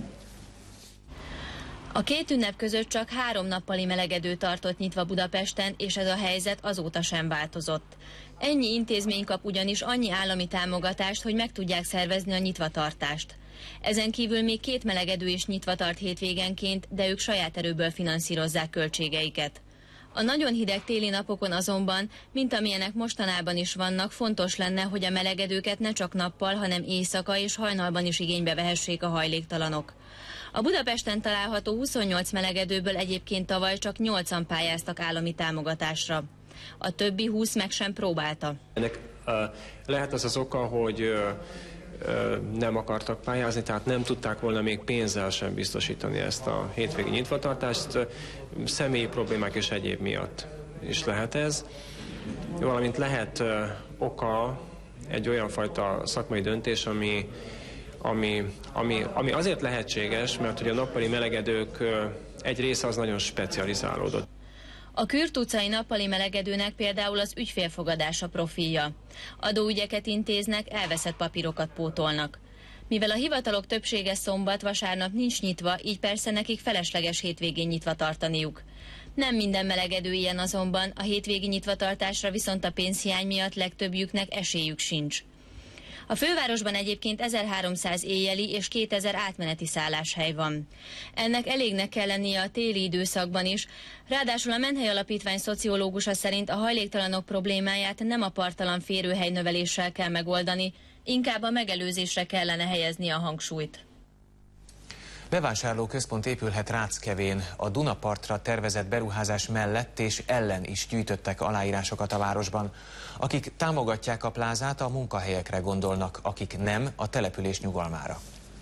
A két ünnep között csak három nappali melegedő tartott nyitva Budapesten, és ez a helyzet azóta sem változott. Ennyi intézmény kap ugyanis annyi állami támogatást, hogy meg tudják szervezni a nyitvatartást. Ezen kívül még két melegedő is nyitva tart hétvégenként, de ők saját erőből finanszírozzák költségeiket. A nagyon hideg téli napokon azonban, mint amilyenek mostanában is vannak, fontos lenne, hogy a melegedőket ne csak nappal, hanem éjszaka és hajnalban is igénybe vehessék a hajléktalanok. A Budapesten található huszonnyolc melegedőből egyébként tavaly csak nyolcan pályáztak állami támogatásra. A többi húsz meg sem próbálta. Ennek uh, lehet az az oka, hogy uh, nem akartak pályázni, tehát nem tudták volna még pénzzel sem biztosítani ezt a hétvégi nyitvatartást. Személyi problémák és egyéb miatt is lehet ez. Valamint lehet uh, oka egy olyan fajta szakmai döntés, ami, ami, ami, ami azért lehetséges, mert hogy a nappali melegedők uh, egy része az nagyon specializálódott. A Kürt utcai nappali melegedőnek például az ügyfélfogadása profilja. Adóügyeket intéznek, elveszett papírokat pótolnak. Mivel a hivatalok többsége szombat, vasárnap nincs nyitva, így persze nekik felesleges hétvégén nyitva tartaniuk. Nem minden melegedő ilyen azonban, a hétvégi nyitvatartásra viszont a pénzhiány miatt legtöbbjüknek esélyük sincs. A fővárosban egyébként ezerháromszáz éjjeli és kétezer átmeneti szálláshely van. Ennek elégnek kell lennie a téli időszakban is, ráadásul a Menhely Alapítvány szociológusa szerint a hajléktalanok problémáját nem a parttalan férőhely növeléssel kell megoldani, inkább a megelőzésre kellene helyezni a hangsúlyt. Bevásárlóközpont épülhet Ráckevén. A Dunapartra tervezett beruházás mellett és ellen is gyűjtöttek aláírásokat a városban. Akik támogatják a plázát, a munkahelyekre gondolnak, akik nem, a település nyugalmára.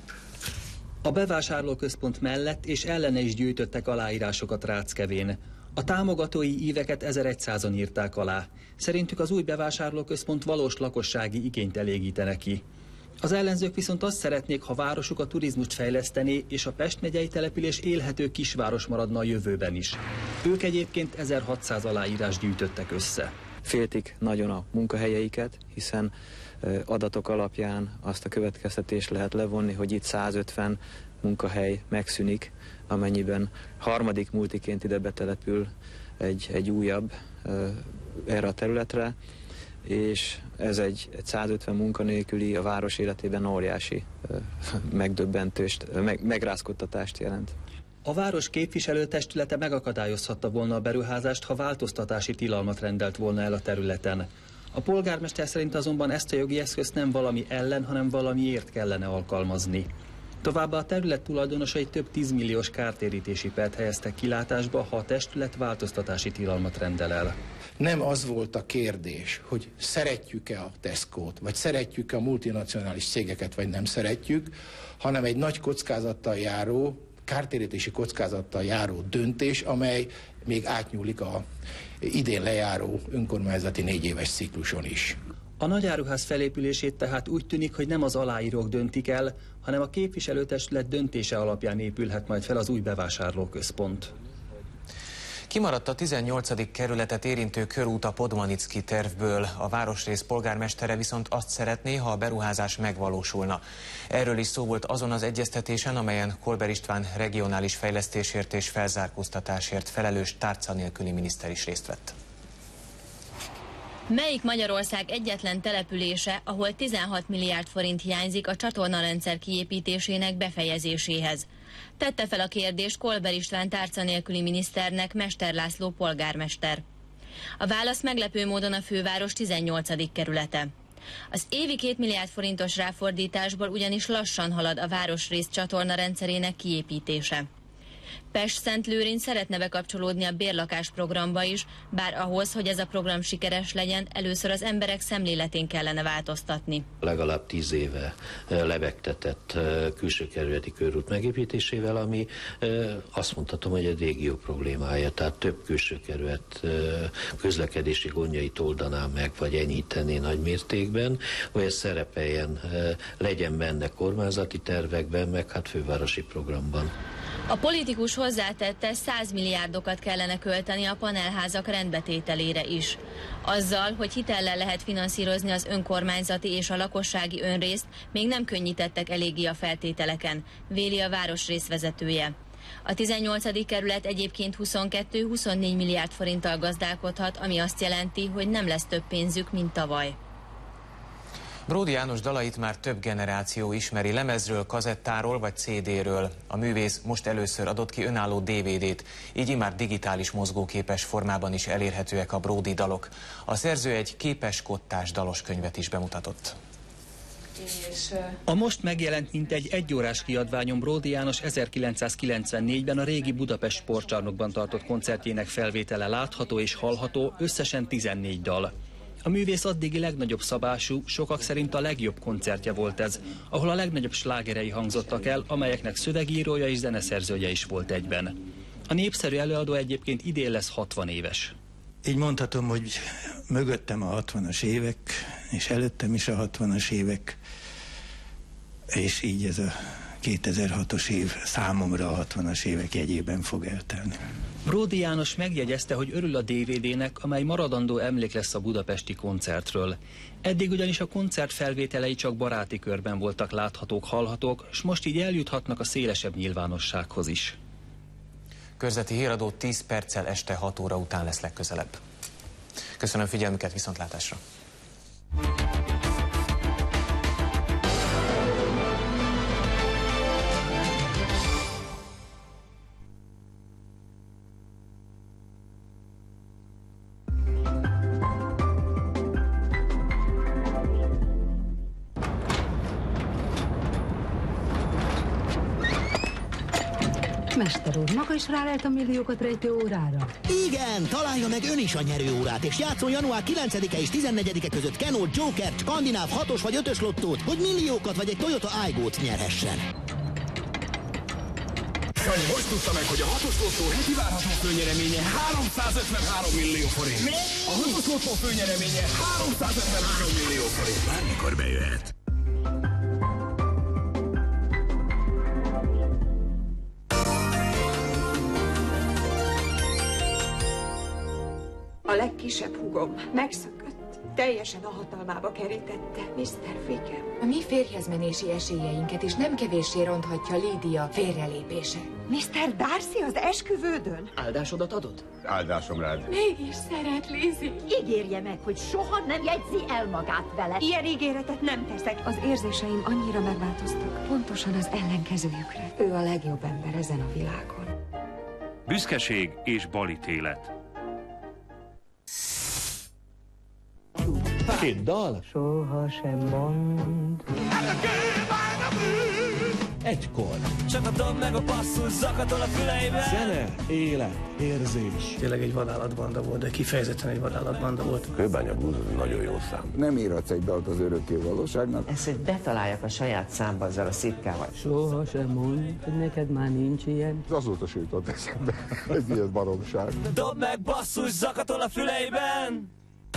A bevásárlóközpont mellett és ellene is gyűjtöttek aláírásokat Ráckevén. A támogatói íveket ezerszázan írták alá. Szerintük az új bevásárlóközpont valós lakossági igényt elégítene ki. Az ellenzők viszont azt szeretnék, ha városuk a turizmust fejlesztené, és a Pest megyei település élhető kisváros maradna a jövőben is. Ők egyébként ezerhatszáz aláírás gyűjtöttek össze. Féltik nagyon a munkahelyeiket, hiszen adatok alapján azt a következtetést lehet levonni, hogy itt százötven munkahely megszűnik, amennyiben harmadik multiként ide betelepül egy, egy újabb erre a területre, és ez egy, egy százötven munkanélküli a város életében óriási megdöbbentőst, meg, megrázkodtatást jelent. A város képviselőtestülete megakadályozhatta volna a beruházást, ha változtatási tilalmat rendelt volna el a területen. A polgármester szerint azonban ezt a jogi eszközt nem valami ellen, hanem valamiért kellene alkalmazni. Továbbá a terület tulajdonosai több tízmilliós kártérítési pert helyeztek kilátásba, ha a testület változtatási tilalmat rendel el. Nem az volt a kérdés, hogy szeretjük-e a Tesco-t, vagy szeretjük-e a multinacionális cégeket, vagy nem szeretjük, hanem egy nagy kockázattal járó, kártérítési kockázattal járó döntés, amely még átnyúlik a idén lejáró önkormányzati négy éves cikluson is. A nagyáruház felépülését tehát úgy tűnik, hogy nem az aláírók döntik el, hanem a képviselőtestület döntése alapján épülhet majd fel az új bevásárlóközpont. Kimaradt a tizennyolcadik kerületet érintő körút a Podmanicki tervből. A városrész polgármestere viszont azt szeretné, ha a beruházás megvalósulna. Erről is szó volt azon az egyeztetésen, amelyen Kolber István regionális fejlesztésért és felzárkóztatásért felelős tárca nélküli miniszter is részt vett. Melyik Magyarország egyetlen települése, ahol tizenhat milliárd forint hiányzik a csatornarendszer kiépítésének befejezéséhez? Tette fel a kérdést Kolber István tárca nélküli miniszternek Mester László polgármester. A válasz meglepő módon a főváros tizennyolcadik kerülete. Az évi két milliárd forintos ráfordításból ugyanis lassan halad a városrész csatornarendszerének kiépítése. Pest-Szentlőrinc szeretne bekapcsolódni a bérlakás programba is, bár ahhoz, hogy ez a program sikeres legyen, először az emberek szemléletén kellene változtatni. Legalább tíz éve lebegtetett külső kerületi körút megépítésével, ami azt mondhatom, hogy egy régió problémája, tehát több külső kerület közlekedési gondjait oldaná meg, vagy enyhítené nagy mértékben, hogy ez szerepeljen, legyen benne kormányzati tervekben, meg hát fővárosi programban. A politikus hozzátette, száz milliárdokat kellene költeni a panelházak rendbetételére is. Azzal, hogy hitellel lehet finanszírozni az önkormányzati és a lakossági önrészt, még nem könnyítettek eléggé a feltételeken, véli a városrész vezetője. A tizennyolcadik kerület egyébként huszonkettő-huszonnégy milliárd forinttal gazdálkodhat, ami azt jelenti, hogy nem lesz több pénzük, mint tavaly. Bródy János dalait már több generáció ismeri, lemezről, kazettáról vagy cé dé-ről. A művész most először adott ki önálló dé vé dét, így immár digitális mozgóképes formában is elérhetőek a Bródy dalok. A szerző egy képes kottás dalos könyvet is bemutatott. A most megjelent mintegy egyórás kiadványon Bródy János ezerkilencszázkilencvennégyben a régi Budapest sportcsarnokban tartott koncertjének felvétele látható és hallható, összesen tizennégy dal. A művész addigi legnagyobb szabású, sokak szerint a legjobb koncertje volt ez, ahol a legnagyobb slágerei hangzottak el, amelyeknek szövegírója és zeneszerzője is volt egyben. A népszerű előadó egyébként idén lesz hatvan éves. Így mondhatom, hogy mögöttem a hatvanas évek, és előttem is a hatvanas évek, és így ez a kétezer-hatos év számomra a hatvanas évek jegyében fog eltelni. Bródy János megjegyezte, hogy örül a dé vé dének, amely maradandó emlék lesz a budapesti koncertről. Eddig ugyanis a koncert felvételei csak baráti körben voltak láthatók, hallhatók, és most így eljuthatnak a szélesebb nyilvánossághoz is. Körzeti híradó tíz perccel este hat óra után lesz legközelebb. Köszönöm figyelmüket, viszontlátásra! Mester úr, maga is rálelt a milliókat rejtő órára? Igen, találja meg ön is a nyerőórát, és játszon január kilencedike és tizennegyedike között Kenó, Joker, Skandináv hatos vagy ötös lottót, hogy milliókat vagy egy Toyota Aygo-t nyerhessen. Sanyi most tudta meg, hogy a hatos lottó heti várható főnyereménye háromszázötvenhárom millió forint. Mi? A hatos lottó főnyereménye háromszázötvenhárom millió forint. Bármikor bejöhet. A legkisebb húgom megszökött, teljesen a hatalmába kerítette miszter Fikem. A mi férjezmenési esélyeinket is nem kevéssé ronthatja Lídia félrelépése. miszter Darcy az esküvődön? Áldásodat adod? Áldásom rád. Mégis szeret, Lizzie. Ígérje meg, hogy soha nem jegyzi el magát vele. Ilyen ígéretet nem teszek. Az érzéseim annyira megváltoztak, pontosan az ellenkezőjükre. Ő a legjobb ember ezen a világon. Büszkeség és balítélet. Két dal? Soha sem mond. Egykor. Csak a dob meg a basszus zakatol a füleiben. Zene, élet, érzés. Tényleg egy vadállatbanda volt, de kifejezetten egy vadállatbanda volt. Kőbánya blues nagyon jó szám. Nem írhatsz egy dalt az örökké valóságnak. Ezt, hogy betaláljak a saját számba azzal a szitkával. Soha sem mond, hogy neked már nincs ilyen. Azóta se jutott eszembe. Ez ilyen baromság. Dob meg basszus zakatol a füleiben.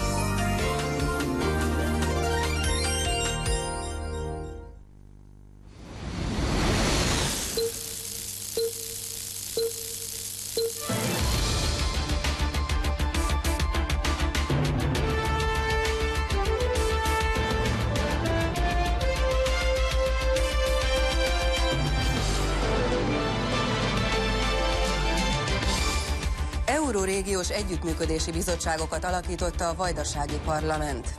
Eurórégiós együttműködési bizottságokat alakította a Vajdasági Parlament.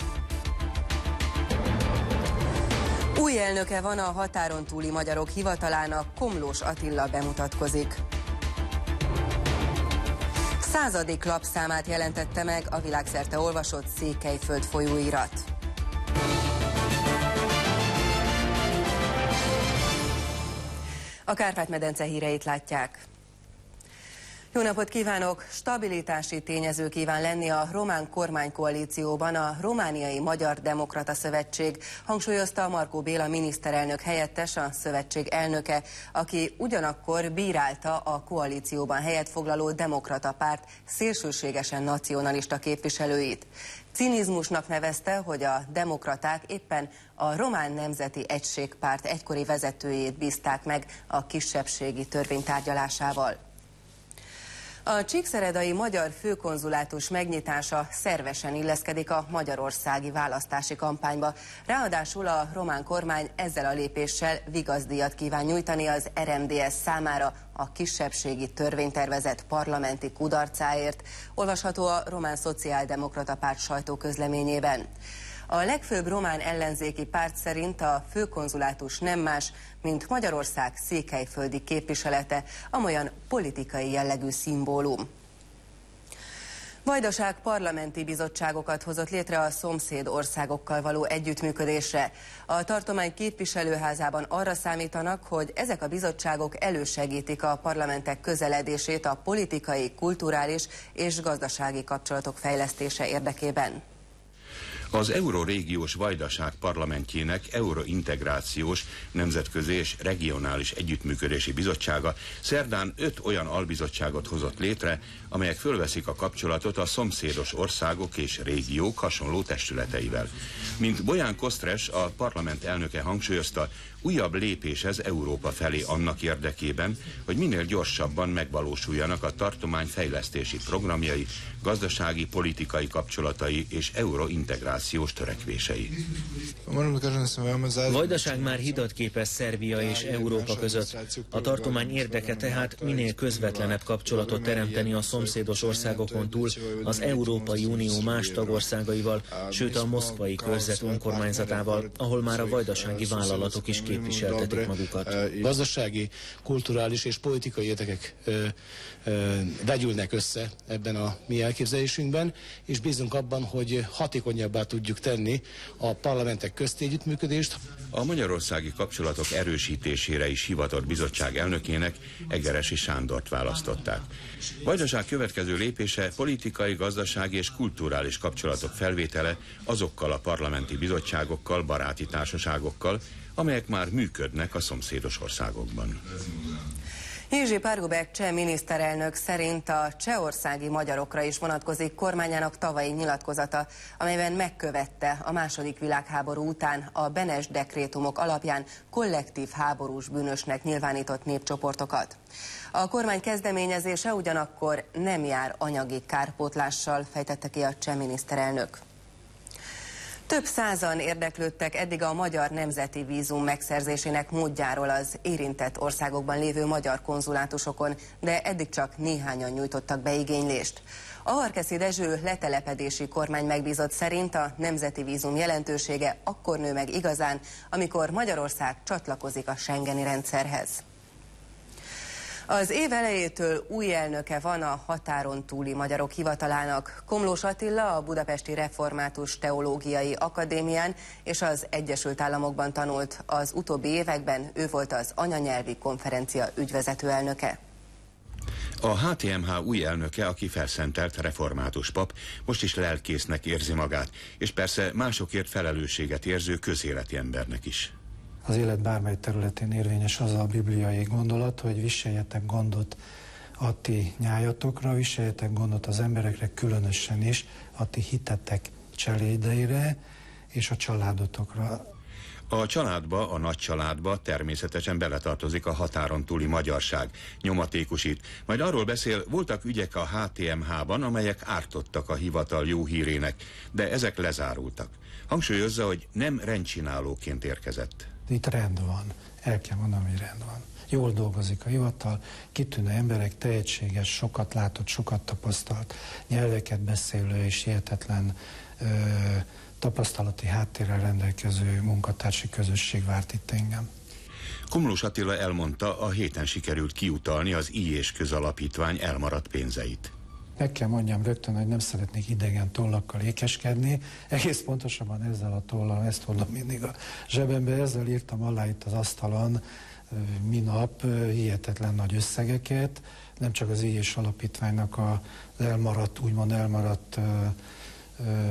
Új elnöke van a határon túli magyarok hivatalának, Komlós Attila bemutatkozik. Századik lapszámát jelentette meg a világszerte olvasott Székelyföld folyóirat. A Kárpát-medence híreit látják. Jó napot kívánok! Stabilitási tényező kíván lenni a román kormánykoalícióban a Romániai Magyar Demokrata Szövetség, hangsúlyozta Markó Béla miniszterelnök helyettes, a szövetség elnöke, aki ugyanakkor bírálta a koalícióban helyet foglaló Demokrata Párt szélsőségesen nacionalista képviselőit. Cinizmusnak nevezte, hogy a demokraták éppen a Román Nemzeti Egységpárt egykori vezetőjét bízták meg a kisebbségi törvény tárgyalásával. A csíkszeredai magyar főkonzulátus megnyitása szervesen illeszkedik a magyarországi választási kampányba. Ráadásul a román kormány ezzel a lépéssel vigaszdíjat kíván nyújtani az er em dé es számára a kisebbségi törvénytervezet parlamenti kudarcáért, olvasható a Román Szociáldemokrata Párt sajtóközleményében. A legfőbb román ellenzéki párt szerint a főkonzulátus nem más, mint Magyarország székelyföldi képviselete, amolyan politikai jellegű szimbólum. Vajdaság parlamenti bizottságokat hozott létre a szomszéd országokkal való együttműködésre. A tartomány képviselőházában arra számítanak, hogy ezek a bizottságok elősegítik a parlamentek közeledését a politikai, kulturális és gazdasági kapcsolatok fejlesztése érdekében. Az Eurorégiós Vajdaság parlamentjének Eurointegrációs, Nemzetközi és Regionális Együttműködési Bizottsága szerdán öt olyan albizottságot hozott létre, amelyek fölveszik a kapcsolatot a szomszédos országok és régiók hasonló testületeivel. Mint Boján Kosztres, a parlament elnöke hangsúlyozta, újabb lépés ez Európa felé annak érdekében, hogy minél gyorsabban megvalósuljanak a tartomány fejlesztési programjai, gazdasági, politikai kapcsolatai és eurointegrációs törekvései. Vajdaság már hidat képez Szerbia és Európa között. A tartomány érdeke tehát minél közvetlenebb kapcsolatot teremteni a szomszédos országokon túl az Európai Unió más tagországaival, sőt a moszkvai körzet önkormányzatával, ahol már a vajdasági vállalatok is képviseltetik magukat. Gazdasági, kulturális és politikai érdekek ö, ö, vegyülnek össze ebben a mi elképzelésünkben, és bízunk abban, hogy hatékonyabbá tudjuk tenni a parlamentek közti együttműködést. A magyarországi kapcsolatok erősítésére is hivatott bizottság elnökének Egeresi Sándort választották. Vajdaság következő lépése politikai, gazdasági és kulturális kapcsolatok felvétele azokkal a parlamenti bizottságokkal, baráti társaságokkal, amelyek már működnek a szomszédos országokban. Jerzy Párgubek cseh miniszterelnök szerint a csehországi magyarokra is vonatkozik kormányának tavalyi nyilatkozata, amelyben megkövette a második világháború után a Benes dekrétumok alapján kollektív háborús bűnösnek nyilvánított népcsoportokat. A kormány kezdeményezése ugyanakkor nem jár anyagi kárpótlással, fejtette ki a cseh miniszterelnök. Több százan érdeklődtek eddig a magyar nemzeti vízum megszerzésének módjáról az érintett országokban lévő magyar konzulátusokon, de eddig csak néhányan nyújtottak be igénylést. Aharkeszi Dezső letelepedési kormány megbízott szerint a nemzeti vízum jelentősége akkor nő meg igazán, amikor Magyarország csatlakozik a schengeni rendszerhez. Az év elejétől új elnöke van a határon túli magyarok hivatalának. Komlós Attila a Budapesti Református Teológiai Akadémián és az Egyesült Államokban tanult. Az utóbbi években ő volt az anyanyelvi konferencia ügyvezető elnöke. A há té em há új elnöke, aki felszentelt református pap, most is lelkésznek érzi magát, és persze másokért felelősséget érző közéleti embernek is. Az élet bármely területén érvényes az a bibliai gondolat, hogy viseljetek gondot a ti nyájatokra, viseljetek gondot az emberekre, különösen is a ti hitetek cselédeire és a családotokra. A családba, a nagy családba természetesen beletartozik a határon túli magyarság, nyomatékosít. Majd arról beszél, voltak ügyek a há té em há-ban, amelyek ártottak a hivatal jó hírének, de ezek lezárultak. Hangsúlyozza, hogy nem rendcsinálóként érkezett. Itt rend van, el kell mondanom, hogy rend van. Jól dolgozik a hivatal, kitűnő emberek, tehetséges, sokat látott, sokat tapasztalt, nyelveket beszélő és hihetetlen ö, tapasztalati háttérrel rendelkező munkatársi közösség várt itt engem. Komlós Attila elmondta, a héten sikerült kiutalni az I és Közalapítvány elmaradt pénzeit. Meg kell mondjam rögtön, hogy nem szeretnék idegen tollakkal ékeskedni. Egész pontosabban ezzel a tollal, ezt hordom mindig a zsebembe, ezzel írtam alá itt az asztalon minap hihetetlen nagy összegeket. Nem csak az I és Alapítványnak az elmaradt, úgymond elmaradt ö, ö,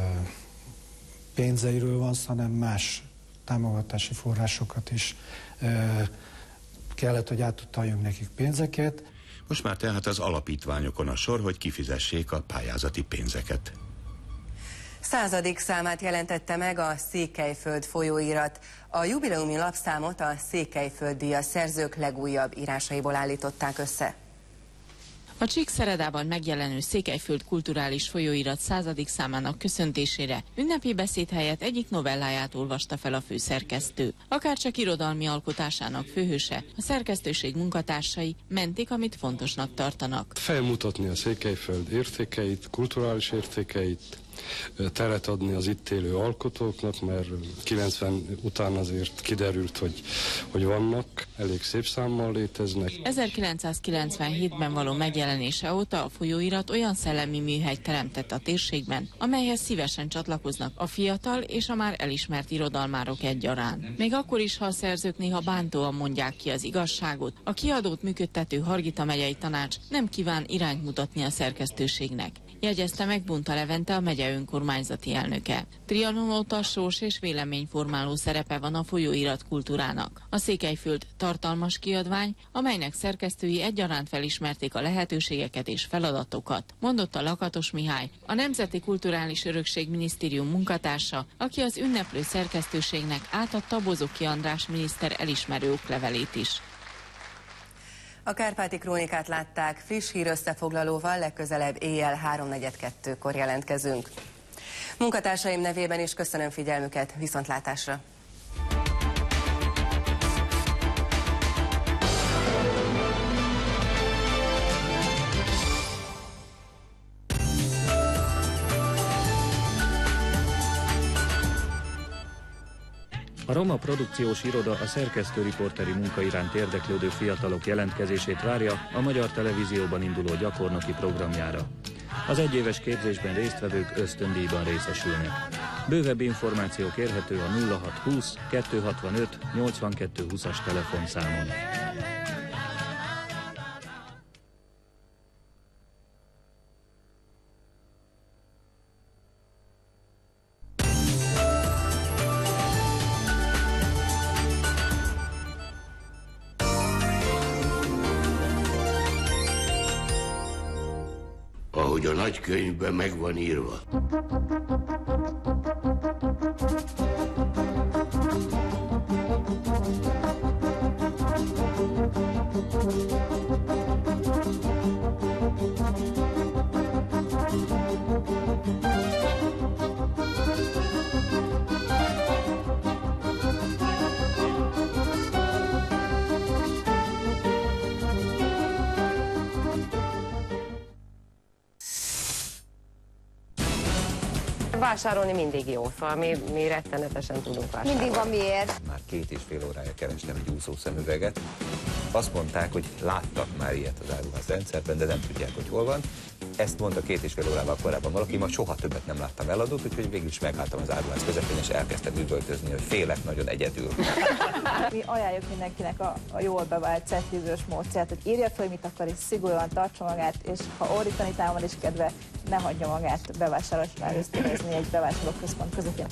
pénzeiről van, hanem más támogatási forrásokat is ö, kellett, hogy átutaljunk nekik pénzeket. Most már tehát az alapítványokon a sor, hogy kifizessék a pályázati pénzeket. Századik számát jelentette meg a Székelyföld folyóirat. A jubileumi lapszámot a Székelyföld díjas szerzők legújabb írásaiból állították össze. A Csíkszeredában megjelenő Székelyföld kulturális folyóirat századik számának köszöntésére ünnepi beszéd helyett egyik novelláját olvasta fel a főszerkesztő. Akárcsak irodalmi alkotásának főhőse, a szerkesztőség munkatársai mentik, amit fontosnak tartanak. Felmutatni a Székelyföld értékeit, kulturális értékeit, teret adni az itt élő alkotóknak, mert kilencven után azért kiderült, hogy, hogy vannak, elég szép számmal léteznek. ezerkilencszázkilencvenhétben való megjelenése óta a folyóirat olyan szellemi műhelyt teremtett a térségben, amelyhez szívesen csatlakoznak a fiatal és a már elismert irodalmárok egyaránt. Még akkor is, ha a szerzők néha bántóan mondják ki az igazságot, a kiadót működtető Hargita megyei tanács nem kíván irányt mutatni a szerkesztőségnek, jegyezte meg Bunta Levente, a megye önkormányzati elnöke. Trianon óta sors és véleményformáló szerepe van a folyóirat kultúrának. A Székelyföld tartalmas kiadvány, amelynek szerkesztői egyaránt felismerték a lehetőségeket és feladatokat, mondotta Lakatos Mihály, a Nemzeti Kulturális Örökség Minisztérium munkatársa, aki az ünneplő szerkesztőségnek átadta Bozoki András miniszter elismerő oklevelét is. A Kárpáti Krónikát látták, friss hír összefoglalóval legközelebb éjjel háromnegyedkettőkor jelentkezünk. Munkatársaim nevében is köszönöm figyelmüket, viszontlátásra! A Roma Produkciós Iroda a szerkesztő-riporteri munka iránt érdeklődő fiatalok jelentkezését várja a Magyar Televízióban induló gyakornoki programjára. Az egyéves képzésben résztvevők ösztöndíjban részesülnek. Bővebb információk érhető a nulla hat húsz kettőszázhatvanöt nyolcvankettő húszas telefonszámon. Ahogy a nagykönyvben meg van írva. Vásárolni mindig jó, szóval mi, mi rettenetesen tudunk vásárolni. Mindig van miért. Már két és fél órája kerestem egy úszószemüveget. Azt mondták, hogy láttak már ilyet az áruház rendszerben, de nem tudják, hogy hol van. Ezt mondta két és fél órával korábban valaki, ma soha többet nem láttam eladót, úgyhogy végül is megálltam az áruház közepén, és elkezdtem üvöltözni, hogy félek nagyon egyedül. Mi ajánljuk mindenkinek a, a jól bevált certifizős módszert, hogy írja fel, mit akar, és szigorúan tartsa magát, és ha ordítani támad is kedve, ne hagyja magát bevásárlásnál ösztönözni egy bevásárlóközpont közepén.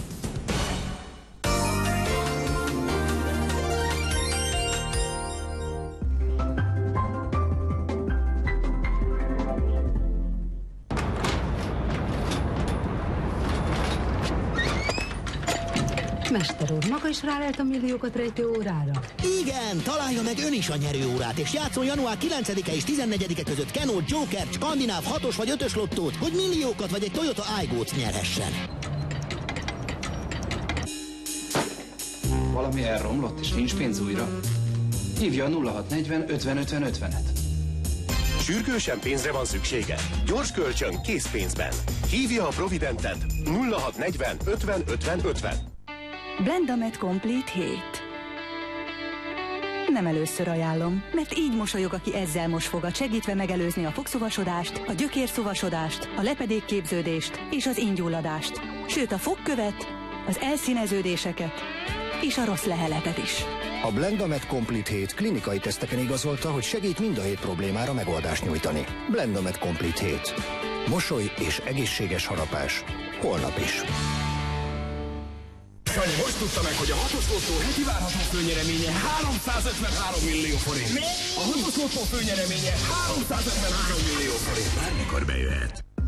Mester úr, maga is rálelt a milliókat rejtő órára? Igen, találja meg ön is a nyerőórát, és játszon január kilencedike és tizennegyedike között Kenó, Joker, Skandináv hatos vagy ötös lottót, hogy milliókat vagy egy Toyota Aygo-t nyerhessen. Valami elromlott, és nincs pénz újra? Hívja a nulla hat negyven ötven ötven ötvenet. Sürgősen pénzre van szüksége? Gyors kölcsön készpénzben. Hívja a Providentet nulla hat negyven ötven ötven ötven. Blendamed Complete hét. Nem először ajánlom, mert így mosolyog, aki ezzel mos fogad, segítve megelőzni a fogszúvasodást, a gyökérszúvasodást, a lepedékképződést és az ingyulladást. Sőt, a fogkövet, az elszíneződéseket és a rossz leheletet is. A Blendamed Complete hét klinikai teszteken igazolta, hogy segít mind a hét problémára megoldást nyújtani. Blendamed Complete hét. Mosoly és egészséges harapás. Holnap is. Sanyi, most tudta meg, hogy a hatos lottó heti várható főnyereménye háromszázötvenhárom millió forint. Mi? A hatos lottó főnyereménye háromszázötvenhárom millió forint. Bármikor bejöhet.